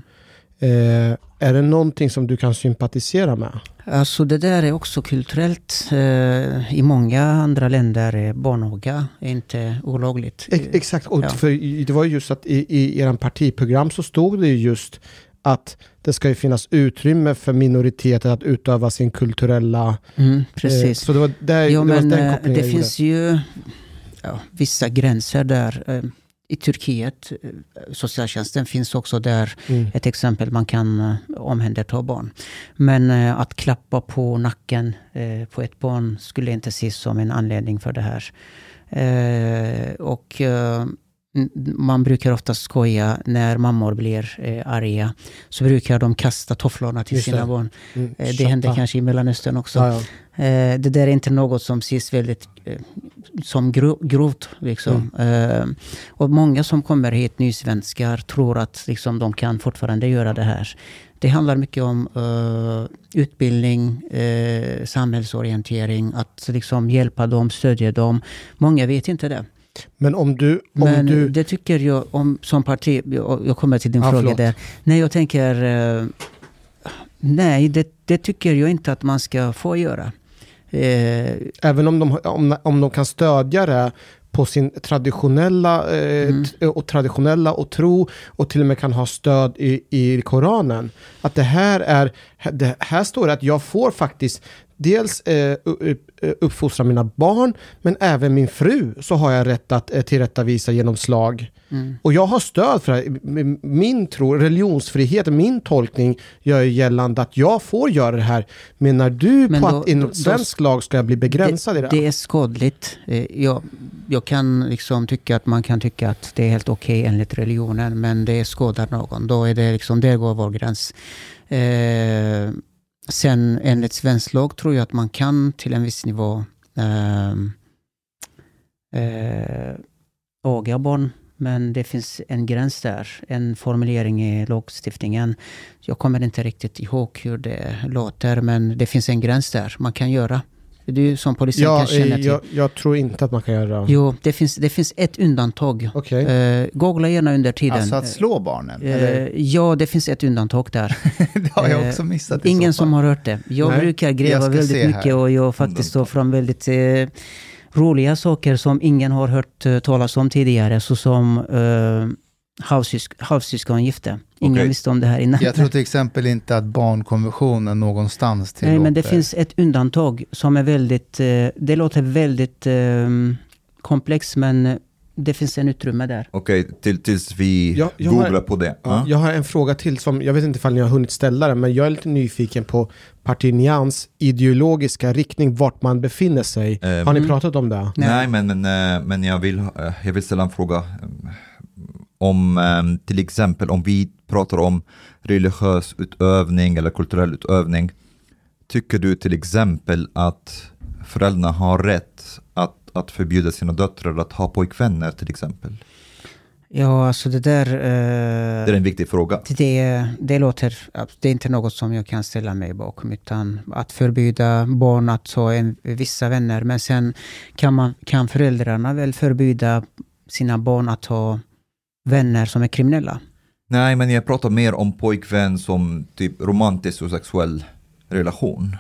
Speaker 4: Eh, är det någonting som du kan sympatisera med?
Speaker 9: Alltså det där är också kulturellt. Eh, I många andra länder är barnaga är inte olagligt.
Speaker 4: E- exakt, och
Speaker 9: ja.
Speaker 4: för det var just att i, i er partiprogram så stod det just att det ska ju finnas utrymme för minoriteter att utöva sin kulturella...
Speaker 9: Mm, precis.
Speaker 4: Eh, så det var, där,
Speaker 9: jo,
Speaker 4: det,
Speaker 9: men,
Speaker 4: var den kopplingen
Speaker 9: det finns ju ja, vissa gränser där. Eh, I Turkiet, eh, socialtjänsten finns också där mm. ett exempel man kan eh, omhänderta barn. Men eh, att klappa på nacken eh, på ett barn skulle inte ses som en anledning för det här. Eh, och... Eh, man brukar ofta skoja när mammor blir eh, arga, så brukar de kasta tofflorna till sina barn. Mm, eh, det händer kanske i Mellanöstern också. Ja, ja. Eh, det där är inte något som ses väldigt eh, som gro- grovt. Liksom. Mm. Eh, och många som kommer hit, nysvenskar, tror att liksom, de kan fortfarande göra det här. Det handlar mycket om uh, utbildning, uh, samhällsorientering, att liksom, hjälpa dem, stödja dem. Många vet inte det.
Speaker 4: Men om du... Om
Speaker 9: Men
Speaker 4: du...
Speaker 9: det tycker jag om som parti, jag, jag kommer till din ah, fråga förlåt. där. Nej, jag tänker, uh, nej, det, det tycker jag inte att man ska få göra. Uh,
Speaker 4: Även om de, om, om de kan stödja det på sin traditionella eh, mm. t- och traditionella och tro och till och med kan ha stöd i, i Koranen. Att det här är, det här står det att jag får faktiskt dels eh, uppfostra mina barn, men även min fru, så har jag rätt att eh, tillrättavisa genom slag. Mm. Och jag har stöd för det. Min tro, religionsfrihet, min tolkning gör gällande att jag får göra det här. Men när du men på då, att inom då, svensk lag ska jag bli begränsad
Speaker 9: det,
Speaker 4: i det?
Speaker 9: Det är skadligt. Jag, jag kan liksom tycka att man kan tycka att det är helt okej okay enligt religionen, men det skadar någon. Då är det liksom, där går vår gräns. Eh, sen enligt svensk lag tror jag att man kan till en viss nivå eh, eh, aga barn. Men det finns en gräns där, en formulering i lagstiftningen. Jag kommer inte riktigt ihåg hur det låter, men det finns en gräns där man kan göra. Du som polisen
Speaker 4: ja,
Speaker 9: kan känna till.
Speaker 4: Jag, jag tror inte att man kan göra.
Speaker 9: Jo, det finns, det finns ett undantag.
Speaker 4: Okay.
Speaker 9: Uh, googla gärna under tiden.
Speaker 5: Alltså att slå barnen?
Speaker 9: Uh, eller? Ja, det finns ett undantag där.
Speaker 5: Det har jag också missat.
Speaker 9: Uh, ingen som har hört det. Jag Nej. brukar gräva jag väldigt mycket här. Och jag faktiskt står fram väldigt... Uh, roliga saker som ingen har hört uh, talas om tidigare, så som uh, havsysk- havsyskongifte. Ingen okay. visste om det här innan.
Speaker 5: Jag tror till exempel inte att barnkonventionen någonstans tillåter.
Speaker 9: Nej, men det finns ett undantag som är väldigt, uh, det låter väldigt uh, komplext, men det finns en utrymme där.
Speaker 8: Okej, okay, till, tills vi
Speaker 4: jag, jag
Speaker 8: googlar
Speaker 4: har,
Speaker 8: på det.
Speaker 4: Ja, uh. Jag har en fråga till som, jag vet inte ifall ni har hunnit ställa den, men jag är lite nyfiken på Partinians ideologiska riktning, vart man befinner sig. Um, har ni pratat om det?
Speaker 8: Nej, men, men, men jag, vill, jag vill ställa en fråga om till exempel om vi pratar om religiös utövning eller kulturell utövning. Tycker du till exempel att föräldrarna har rätt att att förbjuda sina döttrar att ha pojkvänner till exempel?
Speaker 9: Ja, alltså det där... Eh,
Speaker 8: det är en viktig fråga.
Speaker 9: Det, det låter... Det är inte något som jag kan ställa mig bakom, utan att förbjuda barn att ha en, vissa vänner. Men sen kan, man, kan föräldrarna väl förbjuda sina barn att ha vänner som är kriminella?
Speaker 8: Nej, men jag pratar mer om pojkvän som typ romantisk och sexuell relation.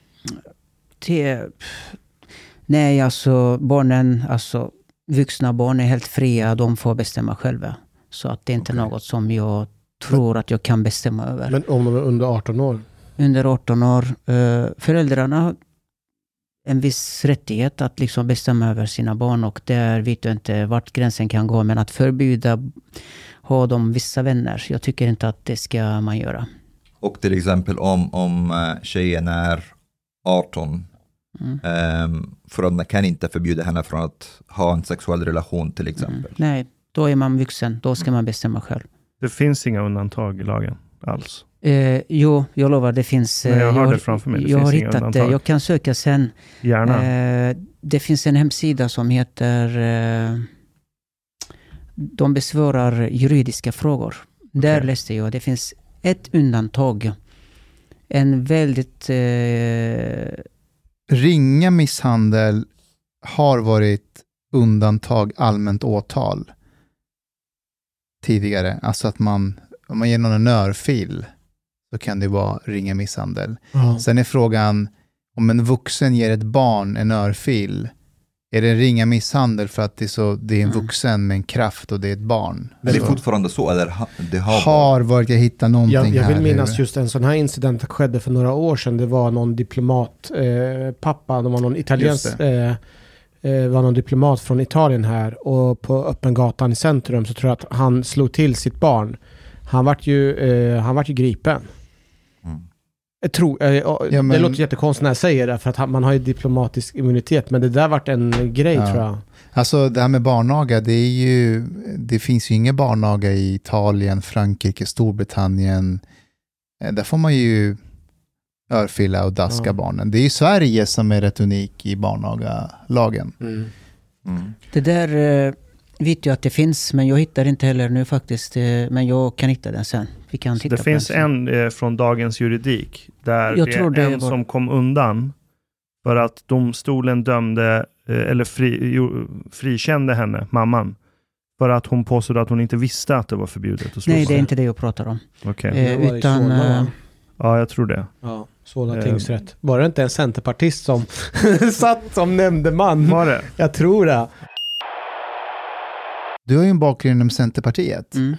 Speaker 9: Det... Nej, alltså barnen, alltså vuxna barn är helt fria, de får bestämma själva. Så att det är inte okay. något som jag tror att jag kan bestämma över.
Speaker 4: Men om de är under arton år?
Speaker 9: Under arton år. Eh, föräldrarna har en viss rättighet att liksom bestämma över sina barn, och där vet jag inte vart gränsen kan gå, men att förbjuda ha de vissa vänner, jag tycker inte att det ska man göra.
Speaker 8: Och till exempel om, om tjejen är arton, Mm. Um, föräldrarna kan inte förbjuda henne från att ha en sexuell relation till exempel. Mm.
Speaker 9: Nej, då är man vuxen. Då ska man bestämma själv.
Speaker 7: Det finns inga undantag i lagen alls.
Speaker 9: Eh, jo, jag lovar, det finns...
Speaker 7: Nej, jag har
Speaker 9: jag,
Speaker 7: det framför mig. Det
Speaker 9: jag
Speaker 7: finns
Speaker 9: har
Speaker 7: inga
Speaker 9: hittat
Speaker 7: undantag.
Speaker 9: det. Jag kan söka sen.
Speaker 7: Gärna.
Speaker 9: Eh, det finns en hemsida som heter... Eh, de besvarar juridiska frågor. Okay. Där läste jag. Det finns ett undantag. En väldigt... Eh,
Speaker 5: Ringa misshandel har varit undantag allmänt åtal tidigare. Alltså att man, om man ger någon en örfil, så kan det vara ringa misshandel. Mm. Sen är frågan, om en vuxen ger ett barn en örfil, är det ringa misshandel för att det är, så, det är en vuxen med en kraft och det är ett barn?
Speaker 8: Men det är fortfarande så, eller det har,
Speaker 5: har varit, jag hittar någonting
Speaker 4: jag, jag vill
Speaker 5: här.
Speaker 4: minnas just en sån här incident som skedde för några år sedan. Det var någon diplomat, eh, pappa, det var någon italiensk, eh, eh, var någon diplomat från Italien här, och på öppen gatan i centrum så tror jag att han slog till sitt barn. Han vart ju, eh, han vart ju gripen. Mm. Jag tror, eh, ja, men, det låter jättekonstigt när jag säger det, för att man har ju diplomatisk immunitet, men det där vart en grej ja. tror jag.
Speaker 5: Alltså det här med barnaga, det är ju, det finns ju ingen barnaga i Italien, Frankrike, Storbritannien. Där får man ju örfila och daska ja. barnen. Det är ju Sverige som är rätt unik i barnaga-lagen. Mm.
Speaker 9: Mm. Det där eh, vet jag att det finns, men jag hittar inte heller nu faktiskt. Eh, men jag kan hitta den sen. Vi kan titta
Speaker 7: det
Speaker 9: på
Speaker 7: finns
Speaker 9: den
Speaker 7: en eh, från Dagens Juridik där
Speaker 9: jag
Speaker 7: det
Speaker 9: tror
Speaker 7: är
Speaker 9: det
Speaker 7: en
Speaker 9: var...
Speaker 7: som kom undan för att domstolen dömde eh, eller fri, jo, frikände henne, mamman, för att hon påstod att hon inte visste att det var förbjudet att slå.
Speaker 9: Nej, det är inte det jag pratar om.
Speaker 7: Okay.
Speaker 9: Eh, utan
Speaker 4: Solna,
Speaker 7: ja, jag tror det.
Speaker 4: Ja, Solna tingsrätt. Var det inte en centerpartist som satt som nämndeman?
Speaker 7: Var det?
Speaker 4: Jag tror det.
Speaker 5: Du har ju en bakgrund inom Centerpartiet.
Speaker 9: Mm.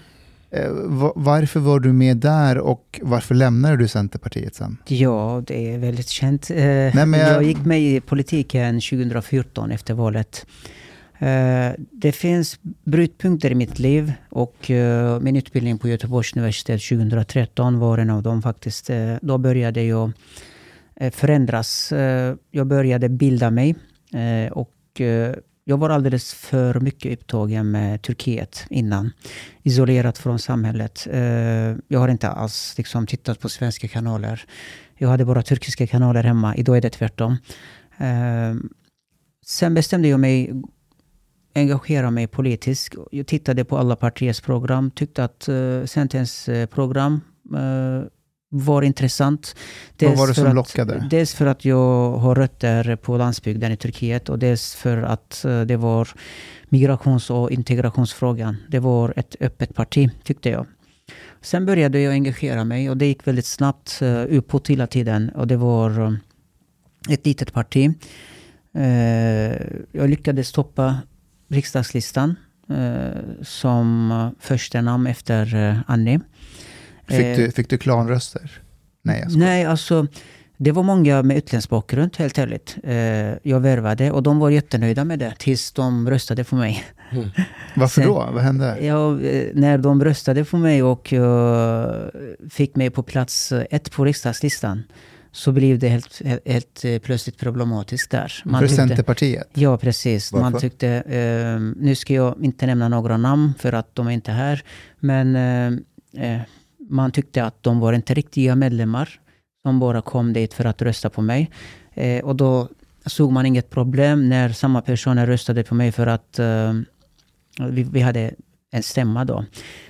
Speaker 5: Eh, va- varför var du med där och varför lämnade du Centerpartiet sen?
Speaker 9: Ja, det är väldigt känt. Eh,
Speaker 5: Nej, men jag-
Speaker 9: jag gick med i politiken tjugohundrafjorton efter valet. Eh, det finns brytpunkter i mitt liv och eh, min utbildning på Göteborgs universitet tjugohundratretton var en av dem faktiskt. Eh, då började jag eh, förändras. Eh, jag började bilda mig eh, och eh, jag var alldeles för mycket upptagen med Turkiet innan. Isolerat från samhället. Eh, jag har inte alls liksom, tittat på svenska kanaler. Jag hade bara turkiska kanaler hemma. Idag är det tvärtom. Eh, sen bestämde jag mig engagera mig politiskt. Jag tittade på alla partiers program. Tyckte att uh, Centerns uh, program uh, var intressant.
Speaker 5: Vad var det
Speaker 9: för
Speaker 5: som
Speaker 9: att,
Speaker 5: lockade?
Speaker 9: Dels för att jag har rötter på landsbygden i Turkiet och dels för att uh, det var migrations- och integrationsfrågan. Det var ett öppet parti, tyckte jag. Sen började jag engagera mig och det gick väldigt snabbt uh, uppåt hela tiden. Och det var uh, ett litet parti. Uh, jag lyckades stoppa riksdagslistan uh, som uh, första namn efter uh, Annie.
Speaker 5: Fick du, fick du klanröster? Nej, jag skojar.
Speaker 9: Nej, alltså det var många med utländsk bakgrund, helt ärligt. Uh, jag värvade och de var jättenöjda med det tills de röstade för mig.
Speaker 5: Mm. Varför
Speaker 9: Sen,
Speaker 5: då? Vad hände?
Speaker 9: Ja, när de röstade för mig och uh, fick mig på plats ett på riksdagslistan så blev det helt, helt, helt plötsligt problematiskt där. Man
Speaker 5: för
Speaker 9: tyckte,
Speaker 5: Centerpartiet?
Speaker 9: Ja, precis.
Speaker 8: Varför?
Speaker 9: Man tyckte, eh, nu ska jag inte nämna några namn för att de är inte här, men eh, man tyckte att de var inte riktiga medlemmar som bara kom dit för att rösta på mig. Eh, och då såg man inget problem när samma personer röstade på mig för att eh, vi, vi hade en stämma då.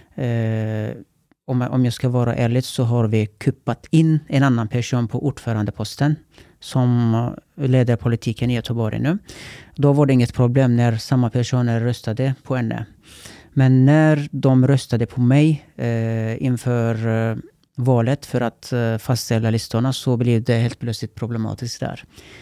Speaker 9: Eh, Om, om jag ska vara ärlig så har vi kuppat in en annan person på ordförandeposten som leder politiken i Göteborg nu. Då var det inget problem när samma personer röstade på henne. Men när de röstade på mig eh, inför eh, valet för att eh, fastställa listorna så blev det helt plötsligt problematiskt där.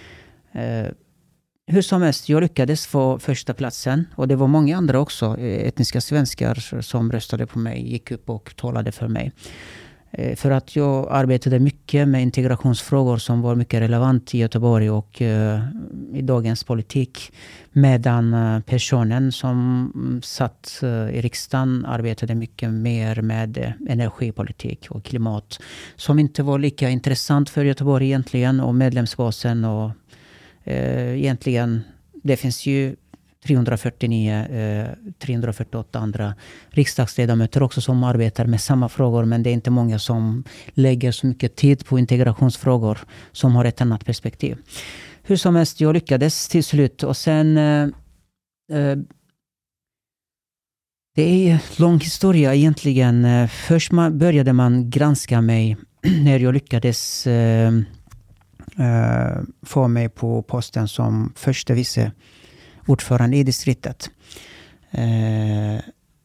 Speaker 9: Eh, Hur som helst, jag lyckades få första platsen och det var många andra också, etniska svenskar som röstade på mig, gick upp och talade för mig. För att jag arbetade mycket med integrationsfrågor som var mycket relevant i Göteborg och uh, i dagens politik. Medan uh, personen som satt uh, i riksdagen arbetade mycket mer med uh, energipolitik och klimat. Som inte var lika intressant för Göteborg egentligen och medlemsbasen och Uh, egentligen, det finns ju trehundrafyrtionio, uh, trehundrafyrtioåtta andra riksdagsledamöter också som arbetar med samma frågor, men det är inte många som lägger så mycket tid på integrationsfrågor som har ett annat perspektiv. Hur som helst, jag lyckades till slut och sen uh, uh, det är en lång historia egentligen. Uh, först man, började man granska mig när jag lyckades uh, Uh, få mig på posten som första vice ordförande i distriktet. Uh,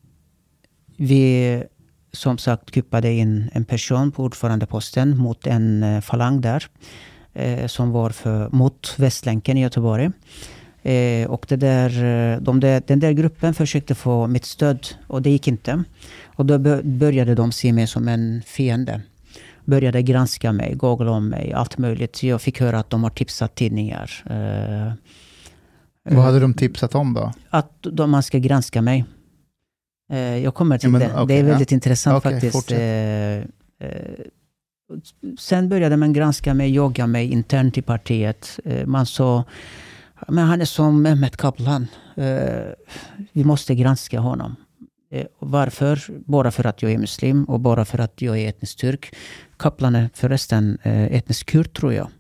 Speaker 9: vi som sagt kuppade in en person på ordförandeposten mot en uh, falang där uh, som var för, mot Västlänken i Göteborg. Uh, och det där, de där, den där gruppen försökte få mitt stöd och det gick inte. Och då började de se mig som en fiende. Började granska mig, googla om mig, allt möjligt. Jag fick höra att de har tipsat tidningar. Uh,
Speaker 5: Vad hade de tipsat om då?
Speaker 9: Att de, man ska granska mig. Uh, jag kommer till
Speaker 5: ja, men,
Speaker 9: det.
Speaker 5: Okay,
Speaker 9: det är väldigt
Speaker 5: ja.
Speaker 9: intressant
Speaker 5: okay,
Speaker 9: faktiskt. Uh, uh, sen började man granska mig, jaga mig internt i partiet. Uh, man sa, men han är som Mehmet Kaplan. Uh, vi måste granska honom. Varför? Bara för att jag är muslim och bara för att jag är etnisk turk. Kaplan är förresten etnisk kurd, tror jag.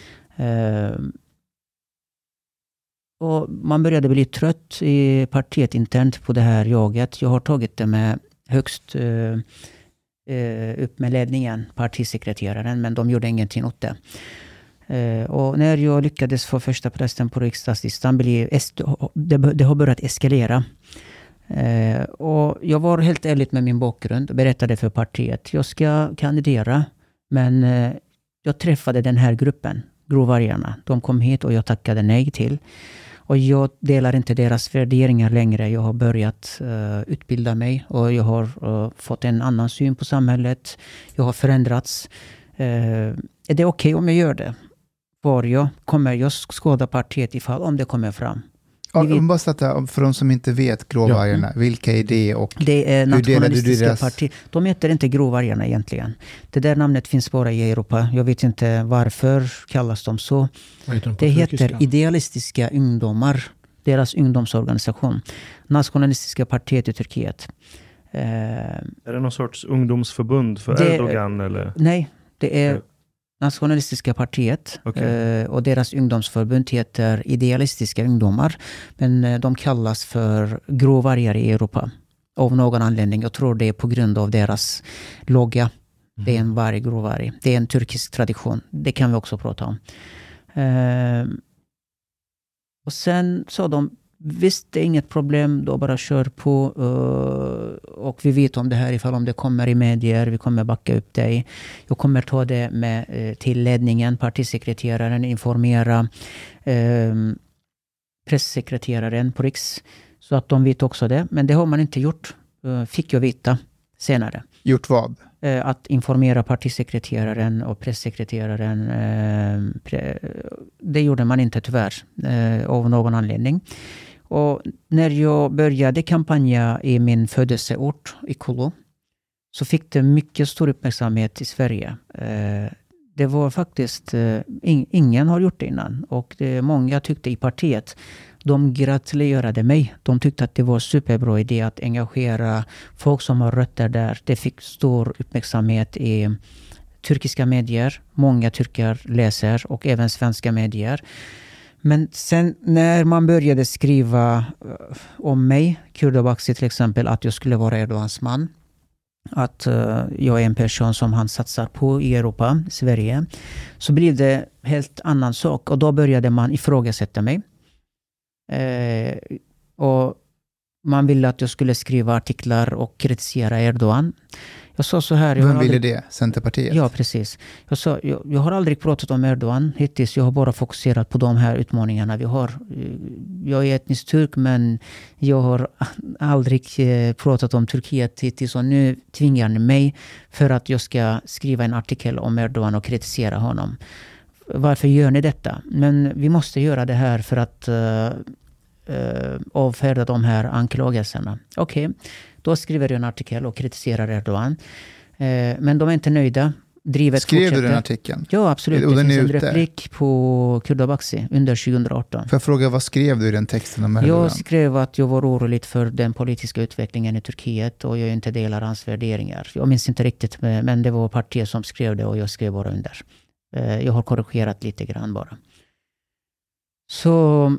Speaker 9: Och man började bli trött i partiet internt på det här jaget. Jag har tagit det med högst upp med ledningen, partisekreteraren, men de gjorde ingenting åt det. Och när jag lyckades få första prästen på riksdagslistan blev det har börjat eskalera. Uh, och jag var helt ärlig med min bakgrund och berättade för partiet. Jag ska kandidera, men uh, jag träffade den här gruppen, Gråvargarna. De kom hit och jag tackade nej till. Och jag delar inte deras värderingar längre. Jag har börjat uh, utbilda mig och jag har uh, fått en annan syn på samhället. Jag har förändrats. Uh, är det okej okay om jag gör det? Var jag kommer jag skåda partiet ifall om det kommer fram.
Speaker 5: Ja, vet... bara sätta, för de som inte vet gråvargarna, ja. Vilka är det och
Speaker 9: det är nationalistiska
Speaker 5: deras...
Speaker 9: partier. De heter inte gråvargarna egentligen. Det där namnet finns bara i Europa. Jag vet inte varför kallas de så. De det heter Idealistiska ungdomar. Deras ungdomsorganisation. Nationalistiska partiet i Turkiet.
Speaker 7: Uh, är det någon sorts ungdomsförbund för
Speaker 9: det,
Speaker 7: Erdogan? Eller?
Speaker 9: Nej, det är... Nationalistiska partiet okay. eh, och deras ungdomsförbund heter Idealistiska ungdomar. Men eh, de kallas för gråvargar i Europa. Av någon anledning. Jag tror det är på grund av deras logga. Mm. Det är en varg, gråvarg. Det är en turkisk tradition. Det kan vi också prata om. Eh, och sen sa de, visst det är inget problem, då bara kör på. Uh, och vi vet om det här ifall om det kommer i medier, vi kommer backa upp dig. Jag kommer ta det med uh, till ledningen, partisekreteraren, informera uh, pressekreteraren på Riks. Så att de vet också det. Men det har man inte gjort, uh, fick jag veta senare.
Speaker 5: Gjort vad?
Speaker 9: Uh, att informera partisekreteraren och pressekreteraren. Uh, pre- det gjorde man inte tyvärr uh, av någon anledning. Och när jag började kampanja i min födelseort i Kulu så fick det mycket stor uppmärksamhet i Sverige. Eh, det var faktiskt, eh, in, ingen har gjort det innan. Och det, många tyckte i partiet, de gratulerade mig. De tyckte att det var superbra idé att engagera folk som har rötter där. Det fick stor uppmärksamhet i turkiska medier. Många turkar läser och även svenska medier. Men sen när man började skriva uh, om mig, Kurdobaksi till exempel, att jag skulle vara Erdogans man. Att uh, jag är en person som han satsar på i Europa, Sverige. Så blev det helt annan sak. Och då började man ifrågasätta mig. Uh, och man ville att jag skulle skriva artiklar och kritisera Erdogan. Jag sa så här...
Speaker 5: Vem ville
Speaker 9: aldrig...
Speaker 5: det? Centerpartiet?
Speaker 9: Ja, precis. Jag, sa, jag, jag har aldrig pratat om Erdogan hittills. Jag har bara fokuserat på de här utmaningarna vi har. Jag är etnisk turk, men jag har aldrig pratat om Turkiet hittills. Och nu tvingar ni mig för att jag ska skriva en artikel om Erdogan och kritisera honom. Varför gör ni detta? Men vi måste göra det här för att uh, uh, avfärda de här anklagelserna. Okej. Okay. Då skriver jag en artikel och kritiserar Erdogan. Eh, men de är inte nöjda. Drivet
Speaker 5: Skrev
Speaker 9: fortsätter.
Speaker 5: du den artikeln?
Speaker 9: Ja, absolut.
Speaker 5: Och
Speaker 9: det finns en
Speaker 5: ute?
Speaker 9: replik på Kurdobaksi under tjugoarton.
Speaker 5: Får jag fråga, vad skrev du i den texten om Erdogan?
Speaker 9: Jag skrev att jag var orolig för den politiska utvecklingen i Turkiet och jag inte delar hans värderingar. Jag minns inte riktigt, men det var partiet som skrev det och jag skrev bara under. Eh, jag har korrigerat lite grann bara. Så...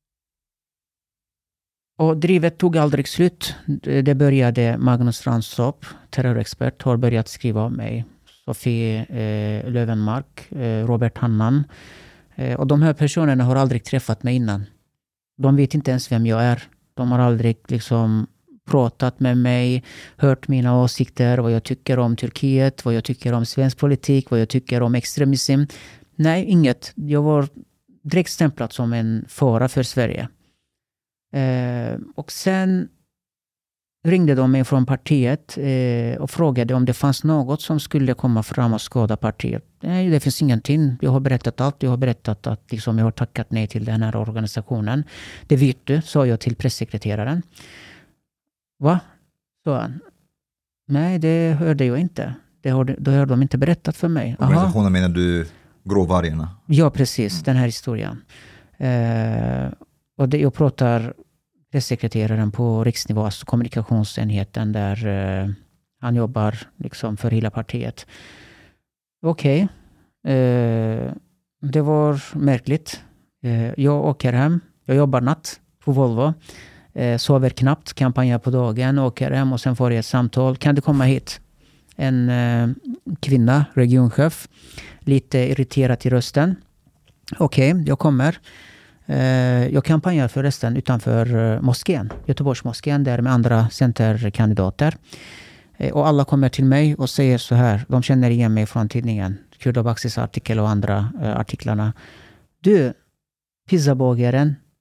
Speaker 9: Och drivet tog aldrig slut. Det började Magnus Ranstorp, terrorexpert, har börjat skriva om mig. Sofie eh, Lövenmark, eh, Robert Hannan. Eh, och de här personerna har aldrig träffat mig innan. De vet inte ens vem jag är. De har aldrig liksom pratat med mig, hört mina åsikter, vad jag tycker om Turkiet, vad jag tycker om svensk politik, vad jag tycker om extremism. Nej, inget. Jag var direkt stämplad som en fara för Sverige. Eh, och sen ringde de mig från partiet eh, och frågade om det fanns något som skulle komma fram och skada partiet. Nej, det finns ingenting. Jag har berättat allt. Jag har berättat att liksom, jag har tackat nej till den här organisationen. Det vet du, sa jag till pressekreteraren. Va? Sa han. Nej, det hörde jag inte. Det har, det har de inte berättat för mig.
Speaker 8: Organisationen Aha. Menar du gråvargarna?
Speaker 9: Ja, precis. Mm. Den här historien. Eh, och det, jag pratar pressekreteraren på riksnivå, alltså kommunikationsenheten där eh, han jobbar liksom för hela partiet. Okej. Okay. Eh, det var märkligt. Eh, jag åker hem. Jag jobbar natt på Volvo. Eh, sover knappt, kampanjar på dagen, åker hem och sen får jag ett samtal. Kan du komma hit? En eh, kvinna, regionchef. Lite irriterad i rösten. Okej, okay, jag kommer. Eh, jag kampanjar förresten utanför eh, moskén. Göteborgs moskén där med andra centerkandidater. Eh, och alla kommer till mig och säger så här. De känner igen mig från tidningen. Kurdobaksis artikel och andra eh, artiklarna. Du, pizzabågaren.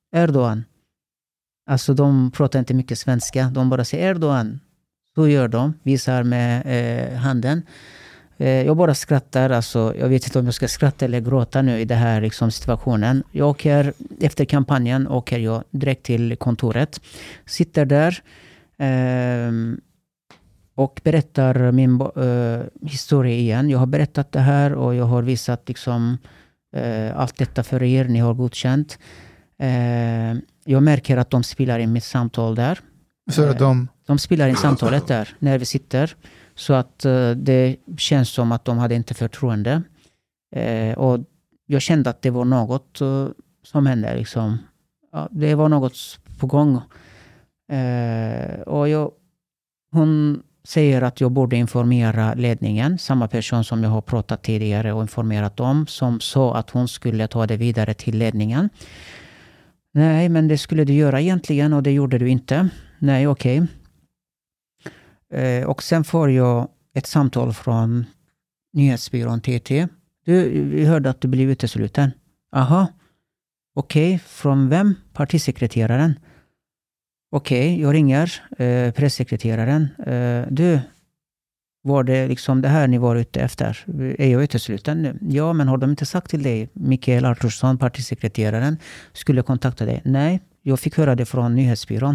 Speaker 9: Erdogan. Alltså de pratar inte mycket svenska. De bara säger Erdogan. Så gör de. Visar med eh, handen. Eh, jag bara skrattar. Alltså, jag vet inte om jag ska skratta eller gråta nu i den här liksom, situationen. Jag åker, efter kampanjen åker jag direkt till kontoret. Sitter där. Eh, och berättar min eh, historia igen. Jag har berättat det här och jag har visat liksom, eh, allt detta för er. Ni har godkänt. Eh, jag märker att de spelar in mitt samtal där.
Speaker 5: Så de...
Speaker 9: de spelar in samtalet där när vi sitter. Så att uh, det känns som att de hade inte förtroende. Eh, och jag kände att det var något uh, som hände. Liksom. Ja, det var något på gång. Eh, och jag, hon säger att jag borde informera ledningen. Samma person som jag har pratat tidigare och informerat om. Som sa att hon skulle ta det vidare till ledningen. Nej, men det skulle du göra egentligen och det gjorde du inte. Nej, okej. Okay. Eh, och sen får jag ett samtal från nyhetsbyrån T T. Du, vi hörde att du blev utesluten. Aha. Okej, okay. Från vem? Partisekreteraren. Okej, okay, jag ringer eh, pressekreteraren. Eh, du, var det liksom det här ni var ute efter? Är jag utesluten nu? Ja, men har de inte sagt till dig? Mikael Artursson, partisekreteraren, skulle kontakta dig. Nej, jag fick höra det från nyhetsbyrån.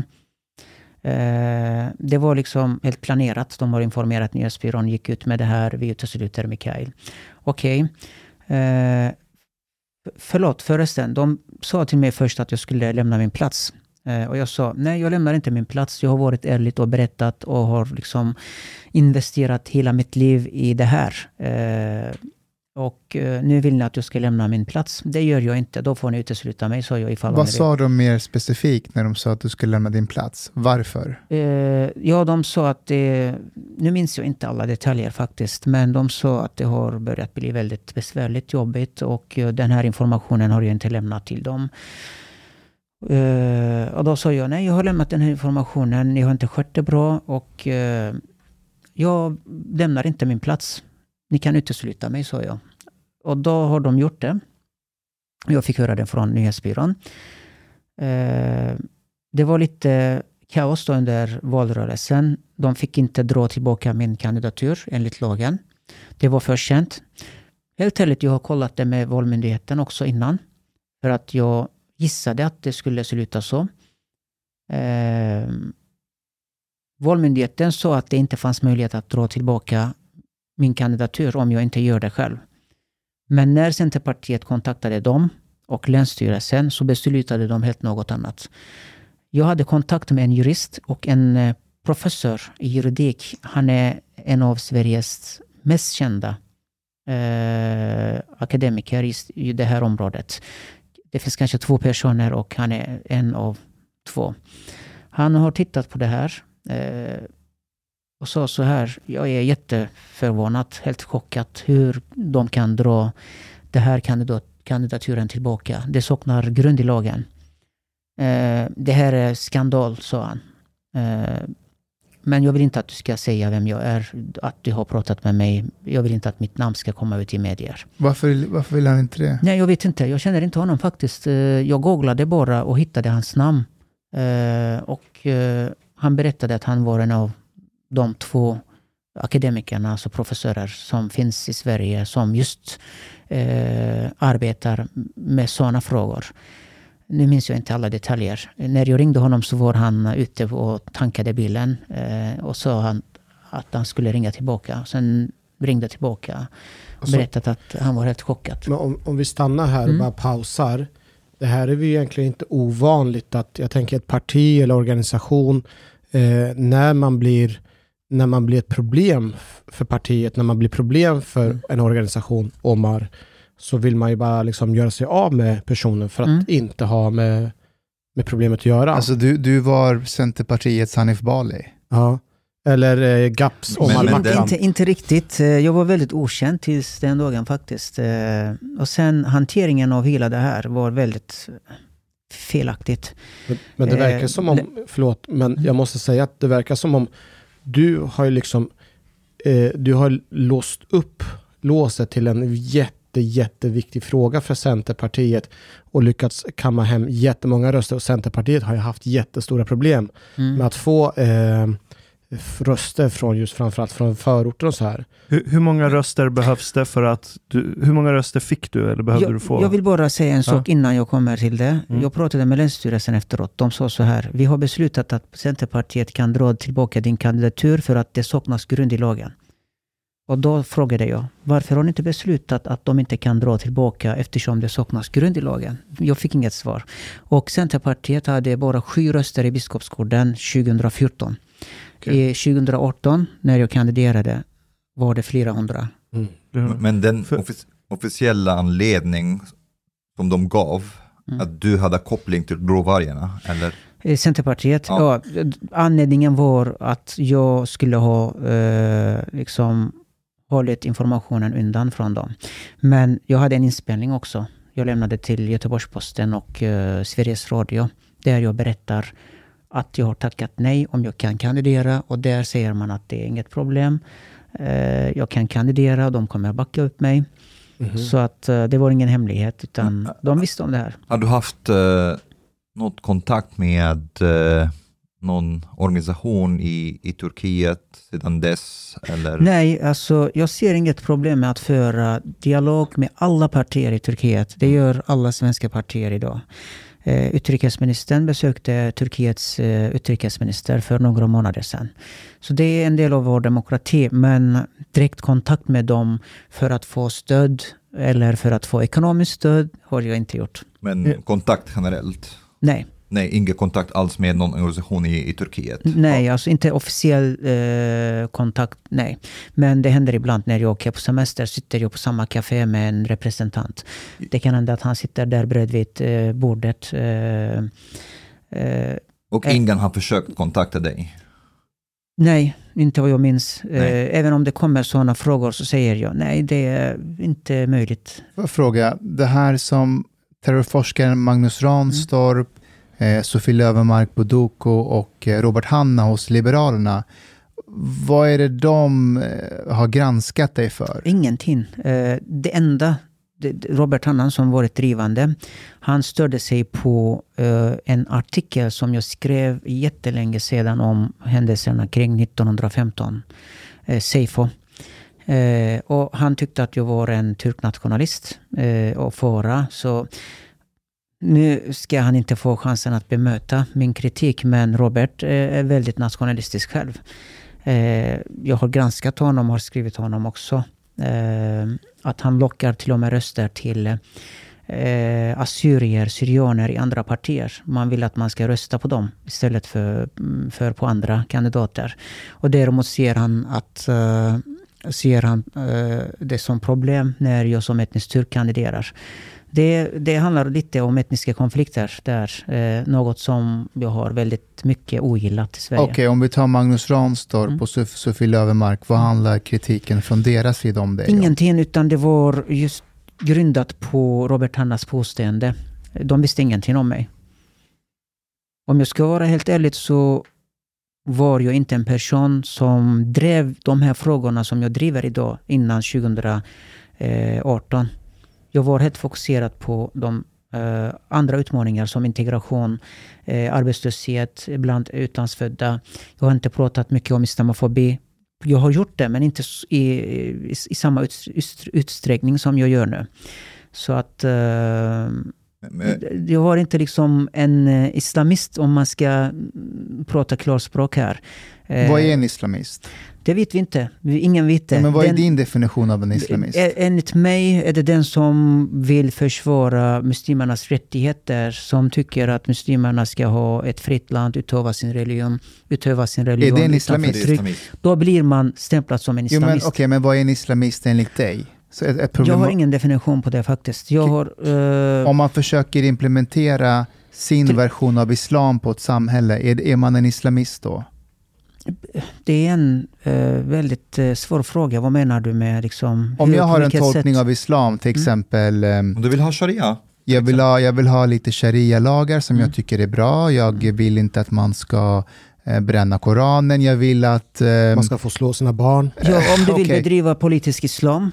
Speaker 9: Eh, det var liksom helt planerat. De har informerat nyhetsbyrån, gick ut med det här. Vi utesluter Mikael. Okej. Okay. Eh, förlåt, förresten. De sa till mig först att jag skulle lämna min plats. Eh, och jag sa, nej, jag lämnar inte min plats. Jag har varit ärligt och berättat och har liksom investerat hela mitt liv i det här. Eh, och eh, nu vill ni att jag ska lämna min plats. Det gör jag inte. Då får ni utesluta mig, sa jag ifall.
Speaker 5: Vad sa de mer specifikt när de sa att du skulle lämna din plats? Varför?
Speaker 9: Eh, ja, de sa att det, nu minns jag inte alla detaljer faktiskt, men de sa att det har börjat bli väldigt besvärligt, jobbigt och eh, den här informationen har jag inte lämnat till dem. Uh, och då sa jag, nej, jag har lämnat den här informationen, ni har inte skött det bra och uh, jag lämnar inte min plats. Ni kan utesluta mig, sa jag. Och då har de gjort det. Jag fick höra det från nyhetsbyrån. Uh, det var lite kaos då under valrörelsen. De fick inte dra tillbaka min kandidatur enligt lagen. Det var för sent. Helt ärligt, jag har kollat det med valmyndigheten också innan. För att jag gissade att det skulle sluta så. Eh, valmyndigheten sa att det inte fanns möjlighet att dra tillbaka min kandidatur om jag inte gör det själv. Men när Centerpartiet kontaktade dem och Länsstyrelsen så beslutade de helt något annat. Jag hade kontakt med en jurist och en professor i juridik. Han är en av Sveriges mest kända eh, akademiker i, i det här området. Det finns kanske två personer och han är en av två. Han har tittat på det här eh, och sa så här, jag är jätteförvånad, helt chockad hur de kan dra det här kandidat, kandidaturen tillbaka. Det saknar grund i lagen. Eh, det här är skandal, sa han. Eh, men jag vill inte att du ska säga vem jag är, att du har pratat med mig. Jag vill inte att mitt namn ska komma ut i medier.
Speaker 5: Varför, varför vill han inte det?
Speaker 9: Nej, jag vet inte. Jag känner inte honom faktiskt. Jag googlade bara och hittade hans namn. Och han berättade att han var en av de två akademikerna, alltså professorer som finns i Sverige som just eh, arbetar med sådana frågor. Nu minns jag inte alla detaljer. När jag ringde honom så var han ute och tankade bilen eh, och sa han att han skulle ringa tillbaka. Sen ringde tillbaka och berättade att han var helt chockad.
Speaker 4: Men om, om vi stannar här och mm. bara pausar. Det här är ju egentligen inte ovanligt att jag tänker ett parti eller organisation eh, när man blir när man blir ett problem för partiet, när man blir problem för mm. en organisation, Omar, så vill man ju bara liksom göra sig av med personen för att mm. inte ha med, med problemet att göra.
Speaker 5: Alltså du, du var Centerpartiets Hanif Bali.
Speaker 4: Ja. Eller eh, Gaps Omar Makram.
Speaker 9: Inte, inte riktigt. Jag var väldigt okänd tills den dagen faktiskt. Och sen hanteringen av hela det här var väldigt felaktigt.
Speaker 4: Men, men det verkar som om, förlåt, men jag måste säga att det verkar som om du har ju liksom eh, du har låst upp låset till en jätte jätte, jätteviktig fråga för Centerpartiet och lyckats kamma hem jättemånga röster. Och Centerpartiet har ju haft jättestora problem mm. med att få eh, röster från just framförallt från förorter och så här.
Speaker 7: Hur, hur många röster behövs det för att du, hur många röster fick du eller behövde
Speaker 9: jag,
Speaker 7: du få?
Speaker 9: Jag vill bara säga en sak
Speaker 7: ja.
Speaker 9: innan jag kommer till det.
Speaker 7: Mm.
Speaker 9: Jag pratade med Länsstyrelsen efteråt. De sa så här: vi har beslutat att Centerpartiet kan dra tillbaka din kandidatur för att det saknas grund i lagen. Och då frågade jag, varför har ni inte beslutat att de inte kan dra tillbaka eftersom det saknas grund i lagen? Jag fick inget svar. Och Centerpartiet hade bara sju röster i Biskopsgården tjugohundrafjorton. Okay. I tjugohundraarton, när jag kandiderade, var det flera hundra.
Speaker 8: Mm. Men den offic- officiella anledning som de gav, mm. att du hade koppling till gråvargarna, eller?
Speaker 9: Centerpartiet, ja. ja. Anledningen var att jag skulle ha eh, liksom hållit informationen undan från dem. Men jag hade en inspelning också. Jag lämnade till Göteborgs-Posten och eh, Sveriges Radio, där jag berättar att jag har tackat nej om jag kan kandidera, och där säger man att det är inget problem. Eh, jag kan kandidera och de kommer att backa upp mig. Mm-hmm. Så att eh, det var ingen hemlighet, utan mm. de visste om det här.
Speaker 8: Har du haft eh, något kontakt med eh, någon organisation i, i Turkiet sedan dess? Eller?
Speaker 9: Nej, alltså jag ser inget problem med att föra dialog med alla partier i Turkiet. Det gör alla svenska partier idag. Eh, utrikesministern besökte Turkiets eh, utrikesminister för några månader sedan. Så det är en del av vår demokrati, men direkt kontakt med dem för att få stöd eller för att få ekonomiskt stöd har jag inte gjort.
Speaker 8: Men kontakt generellt?
Speaker 9: Nej.
Speaker 8: Nej, ingen kontakt alls med någon organisation i, i Turkiet?
Speaker 9: Nej, alltså inte officiell eh, kontakt, nej. Men det händer ibland när jag åker på semester, sitter jag på samma café med en representant. Det kan hända att han sitter där bredvid eh, bordet. Eh, eh,
Speaker 8: Och ingen har försökt kontakta dig?
Speaker 9: Nej, inte vad jag minns. Eh, även om det kommer sådana frågor så säger jag nej, det är inte möjligt.
Speaker 5: Får fråga, det här som terrorforskaren Magnus Ranstorp, mm. Eh, Sofie Löwenmark Bodoko och eh, Robert Hanna hos Liberalerna. Vad är det de eh, har granskat dig för?
Speaker 9: Ingenting. Eh, det enda, det, Robert Hanna som varit drivande, han störde sig på eh, en artikel som jag skrev jättelänge sedan om händelserna kring nittonhundrafemton. Eh, Seifo. Eh, och han tyckte att jag var en turknationalist eh, och fara, så nu ska han inte få chansen att bemöta min kritik, men Robert är väldigt nationalistisk själv. Eh, jag har granskat honom och har skrivit honom också. Eh, att han lockar till och med röster till eh, assyrier, syrianer i andra partier. Man vill att man ska rösta på dem istället för, för på andra kandidater. Och däremot ser han att eh, ser han eh, det som problem när jag som etnisk turk kandiderar. Det, det handlar lite om etniska konflikter där. Eh, något som jag har väldigt mycket ogillat i Sverige.
Speaker 5: Okej, okay, om vi tar Magnus Ranstorp mm. och Sof- Sofie Löwenmark. Vad handlar kritiken från deras sida om det?
Speaker 9: Ingenting, utan det var just grundat på Robert Hannas påstående. De visste ingenting om mig. Om jag ska vara helt ärlig så var jag inte en person som drev de här frågorna som jag driver idag innan tjugohundraarton. Jag var helt fokuserad på de eh, andra utmaningar som integration, eh, arbetslöshet bland utlandsfödda. Jag har inte pratat mycket om islamofobi. Jag har gjort det, men inte i, i, i samma ut, ut, utsträckning som jag gör nu. Så att eh, men, jag var inte liksom en islamist, om man ska prata klarspråk här.
Speaker 5: Vad är en islamist?
Speaker 9: Det vet vi inte. Ingen vet det.
Speaker 5: Ja, men vad är
Speaker 9: den,
Speaker 5: din definition av en islamist?
Speaker 9: Enligt mig är det den som vill försvara muslimernas rättigheter, som tycker att muslimerna ska ha ett fritt land, utöva sin religion, utöva sin religion.
Speaker 5: Är det en islamist?
Speaker 9: Då blir man stämplad som en islamist.
Speaker 5: Jo, men, okej, okay, men vad är en islamist enligt dig? Så ett, ett problem...
Speaker 9: Jag har ingen definition på det faktiskt. Jag har, uh...
Speaker 5: Om man försöker implementera sin till... version av islam på ett samhälle, är, är man en islamist då?
Speaker 9: Det är en uh, väldigt uh, svår fråga. Vad menar du med liksom...
Speaker 5: Om
Speaker 9: hur,
Speaker 5: jag har en tolkning
Speaker 9: sätt?
Speaker 5: av islam, till exempel... Um,
Speaker 8: Om du vill ha sharia?
Speaker 5: Jag vill ha, jag vill ha lite sharia-lagar som mm. jag tycker är bra. Jag
Speaker 9: mm.
Speaker 5: vill inte att man ska eh, bränna Koranen. Jag vill att... Eh,
Speaker 4: man ska få slå sina barn.
Speaker 9: Ja, om du vill
Speaker 5: okay.
Speaker 9: bedriva politisk islam,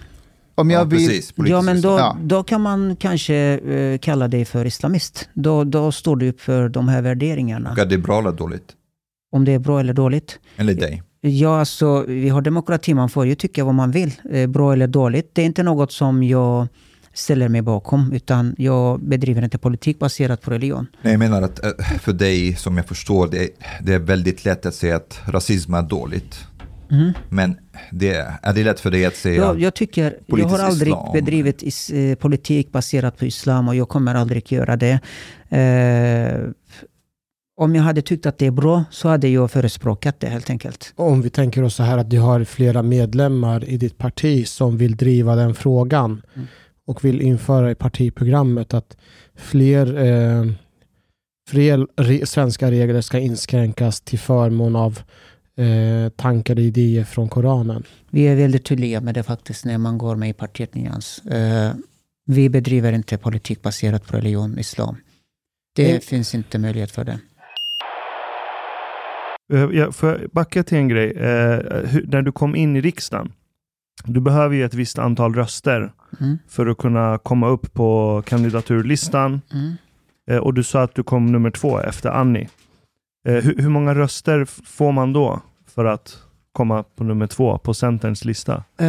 Speaker 5: Om jag
Speaker 8: Ja,
Speaker 5: vill...
Speaker 8: precis.
Speaker 9: Ja, men då,
Speaker 5: Ja.
Speaker 9: då kan man kanske eh, kalla dig för islamist. Då, då står du upp för de här värderingarna.
Speaker 8: Och är det bra eller dåligt?
Speaker 9: Om det är bra eller dåligt.
Speaker 8: Eller dig?
Speaker 9: Ja, alltså, vi har demokrati, man får ju tycka vad man vill. Eh, bra eller dåligt. Det är inte något som jag ställer mig bakom, utan jag bedriver inte politik baserat på religion.
Speaker 8: Nej, jag menar att eh, för dig, som jag förstår, det är, det är väldigt lätt att säga att rasism är dåligt.
Speaker 9: Mm.
Speaker 8: Men det, är det lätt för dig att säga
Speaker 9: Jag, jag tycker, jag
Speaker 8: politisk
Speaker 9: har aldrig
Speaker 8: islam?
Speaker 9: bedrivit is, eh, politik baserat på islam, och jag kommer aldrig göra det. Eh, om jag hade tyckt att det är bra, så hade jag förespråkat det helt enkelt.
Speaker 4: Om vi tänker oss så här att du har flera medlemmar i ditt parti som vill driva den frågan
Speaker 9: Mm.
Speaker 4: och vill införa i partiprogrammet att fler, eh, fler re- svenska regler ska inskränkas till förmån av eh, tankar och idéer från Koranen.
Speaker 9: Vi är väldigt tydliga med det faktiskt när man går med i partiet Nyans. Eh, vi bedriver inte politik baserat på religion, islam. Det
Speaker 4: Mm.
Speaker 9: finns inte möjlighet för det.
Speaker 7: Eh, Jag får backa till en grej. Eh, hur, när du kom in i riksdagen, du behöver ju ett visst antal röster
Speaker 9: Mm.
Speaker 7: för att kunna komma upp på kandidaturlistan.
Speaker 9: Mm.
Speaker 7: Eh, och du sa att du kom nummer två efter Annie. Eh, hur, hur många röster f- får man då för att komma på nummer två på Centerns lista?
Speaker 9: Eh,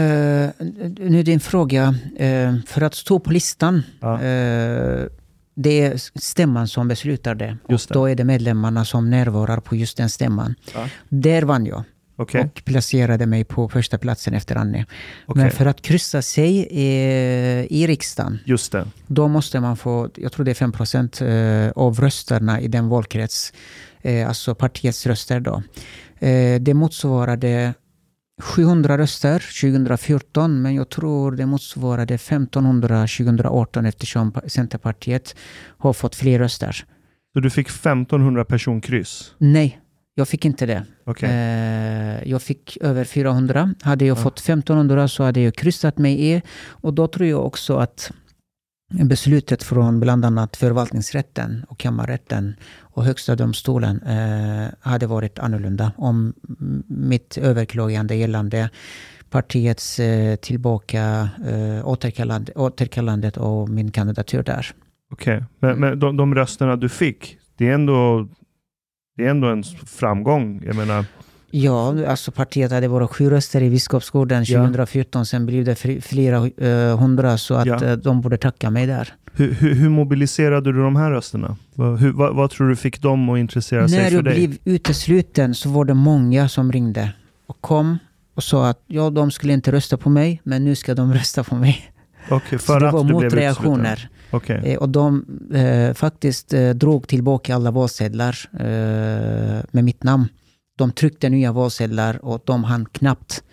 Speaker 9: nu är din fråga, eh, för att stå på listan,
Speaker 7: Ja.
Speaker 9: eh, det är stämman som beslutar det.
Speaker 7: Just
Speaker 9: Och
Speaker 7: det.
Speaker 9: då är det medlemmarna som närvarar på just den stämman.
Speaker 7: Ja.
Speaker 9: Där vann jag
Speaker 7: Okej.
Speaker 9: och placerade mig på första platsen efter Annie.
Speaker 7: Okej.
Speaker 9: Men för att kryssa sig eh, i riksdagen,
Speaker 7: Just det.
Speaker 9: då måste man få, jag tror det är fem procent eh, av rösterna i den valkrets, eh, alltså partiets röster då. Eh, det motsvarade sjuhundra röster tjugohundrafjorton, men jag tror det motsvarade femtonhundra tjugohundraarton, eftersom Centerpartiet har fått fler röster.
Speaker 7: Så du fick femtonhundra personkryss?
Speaker 9: Nej, jag fick inte det.
Speaker 7: Okej.
Speaker 9: Eh, jag fick över fyrahundra. Hade jag
Speaker 7: Ja.
Speaker 9: fått femtonhundra så hade jag kryssat mig i. Och då tror jag också att beslutet från bland annat förvaltningsrätten och kammarrätten och högsta domstolen eh, hade varit annorlunda om mitt överklagande gällande partiets eh, tillbaka eh, återkallande, återkallandet av min kandidatur där.
Speaker 7: Okej. Men, men de, de rösterna du fick, det är ändå, det är ändå en framgång. Jag menar,
Speaker 9: Ja, alltså partiet hade våra sju röster i Biskopsgården tjugohundrafjorton, sen blev det fri- flera eh, hundra, så att
Speaker 7: Ja.
Speaker 9: eh, de borde tacka mig där.
Speaker 7: hur, hur, hur mobiliserade du de här rösterna? Vad, hur, vad, vad tror du fick dem att intressera sig
Speaker 9: När
Speaker 7: för
Speaker 9: jag
Speaker 7: dig?
Speaker 9: blev utesluten så var det många som ringde och kom och sa att ja, de skulle inte rösta på mig, men nu ska de rösta på mig.
Speaker 7: Okej,
Speaker 9: Så
Speaker 7: för
Speaker 9: det
Speaker 7: att
Speaker 9: var
Speaker 7: du blev
Speaker 9: motreaktioner.
Speaker 7: utesluten. Okej.
Speaker 9: Eh, och de eh, faktiskt eh, drog tillbaka alla valsedlar eh, med mitt namn. De tryckte nya valsedlar och de hann knappt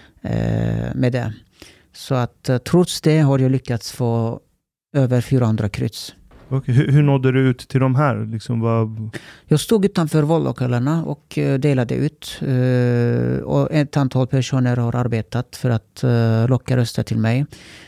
Speaker 9: eh, med det. Så att eh, trots det har jag lyckats få över fyrahundra kryss.
Speaker 7: Okej. Hur, hur nådde du ut till de här? Liksom, vad...
Speaker 9: Jag stod utanför vallokalerna och eh, delade ut. Eh, och ett antal personer har arbetat för att eh, locka röster till mig.